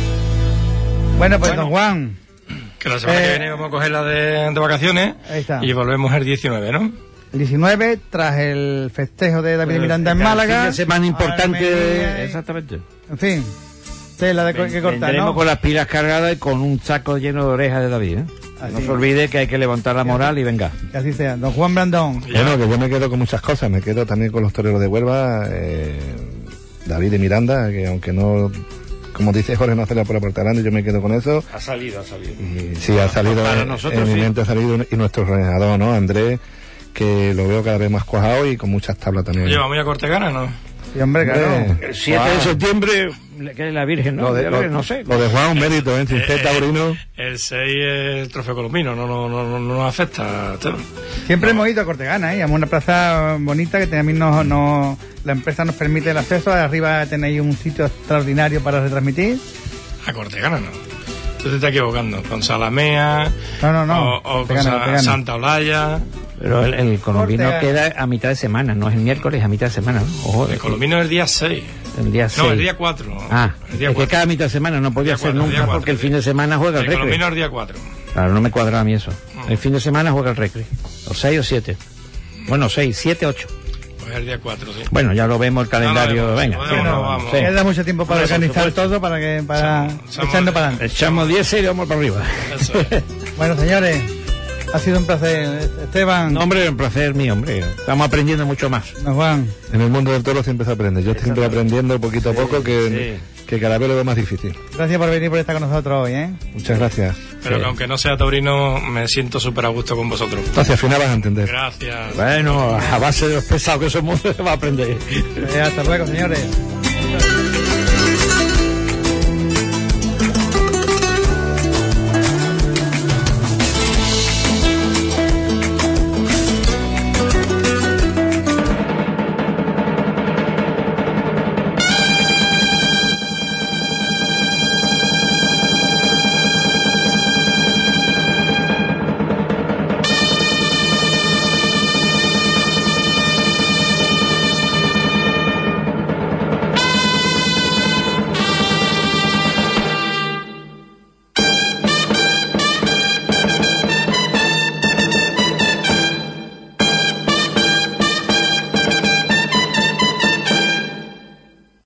Bueno, pues don Juan, Que la semana Eh, que viene vamos a coger la de, de vacaciones ahí está. y volvemos el diecinueve, ¿no? el diecinueve, tras el festejo de David Miranda en Málaga. Fin de semana importante. Almería, Exactamente. En fin, tela de co- que cortar, Vendremos ¿no? con las pilas cargadas y con un saco lleno de orejas de David. ¿eh? Así. No se olvide que hay que levantar la moral y venga. Que así sea. Don Juan Brandón. Bueno, que yo me quedo con muchas cosas, me quedo también con los toreros de Huelva, eh, David y Miranda, que aunque no, como dice Jorge, no hace la por la puerta grande, yo me quedo con eso. Ha salido, ha salido. Y sí, ha salido, Para en- nosotros, en mi sí. mente ha salido, y nuestro ordenador, ¿no? Andrés, que lo veo cada vez más cuajado y con muchas tablas también. Oye, vamos a Cortegana, ¿no? Sí, hombre, claro. Hombre, El siete de Juan, septiembre, que es la Virgen, ¿no? Lo de, lo, no sé. lo de Juan, un mérito, ¿eh? Sin ser taurino. El seis es el trofeo colombino, no, no, no, no, no nos afecta. Esteban. Siempre hemos ido a Cortegana, ¿eh? A una plaza bonita que también nos, nos- la empresa nos permite el acceso. Arriba tenéis un sitio extraordinario para retransmitir. A Cortegana, no. Tú te estás equivocando. Con Salamea, No, no, no. o, o con Cortegana, Sa- Cortegana. Santa Olaya. Pero el, el colombino Corte. queda a mitad de semana, no es el miércoles, a mitad de semana. ¿no? Ojo, El colombino es el día seis. El día seis. No, el día cuatro. Ah, el día es que cada mitad de semana no podía ser nunca cuatro, porque el fin de semana juega el, el Recre. Colombino el día cuatro. Claro, no me cuadra a mí eso. Mm. El fin de semana juega el Recre. O seis o siete. Mm. Bueno, seis, siete, ocho. Pues el día cuatro, sí. Bueno, ya lo vemos el calendario. No, no, venga. Sí, no, vamos. Sí. Queda mucho tiempo para bueno, organizar todo, para que para echamos, echando para adelante. Echamos diez y vamos para arriba. Eso es. Bueno, señores, ha sido un placer. Esteban. No, hombre, un placer mío, hombre. Estamos aprendiendo mucho más. No, Juan. En el mundo del toro siempre se aprende. Yo estoy siempre aprendiendo poquito a poco que, sí. que cada vez lo veo más difícil. Gracias por venir por estar con nosotros hoy, ¿eh? Muchas gracias. Pero sí. que aunque no sea taurino, me siento súper a gusto con vosotros. Gracias, al final vas a entender. Gracias. Bueno, a base de los pesados que somos, se va a aprender. Eh, hasta luego, señores.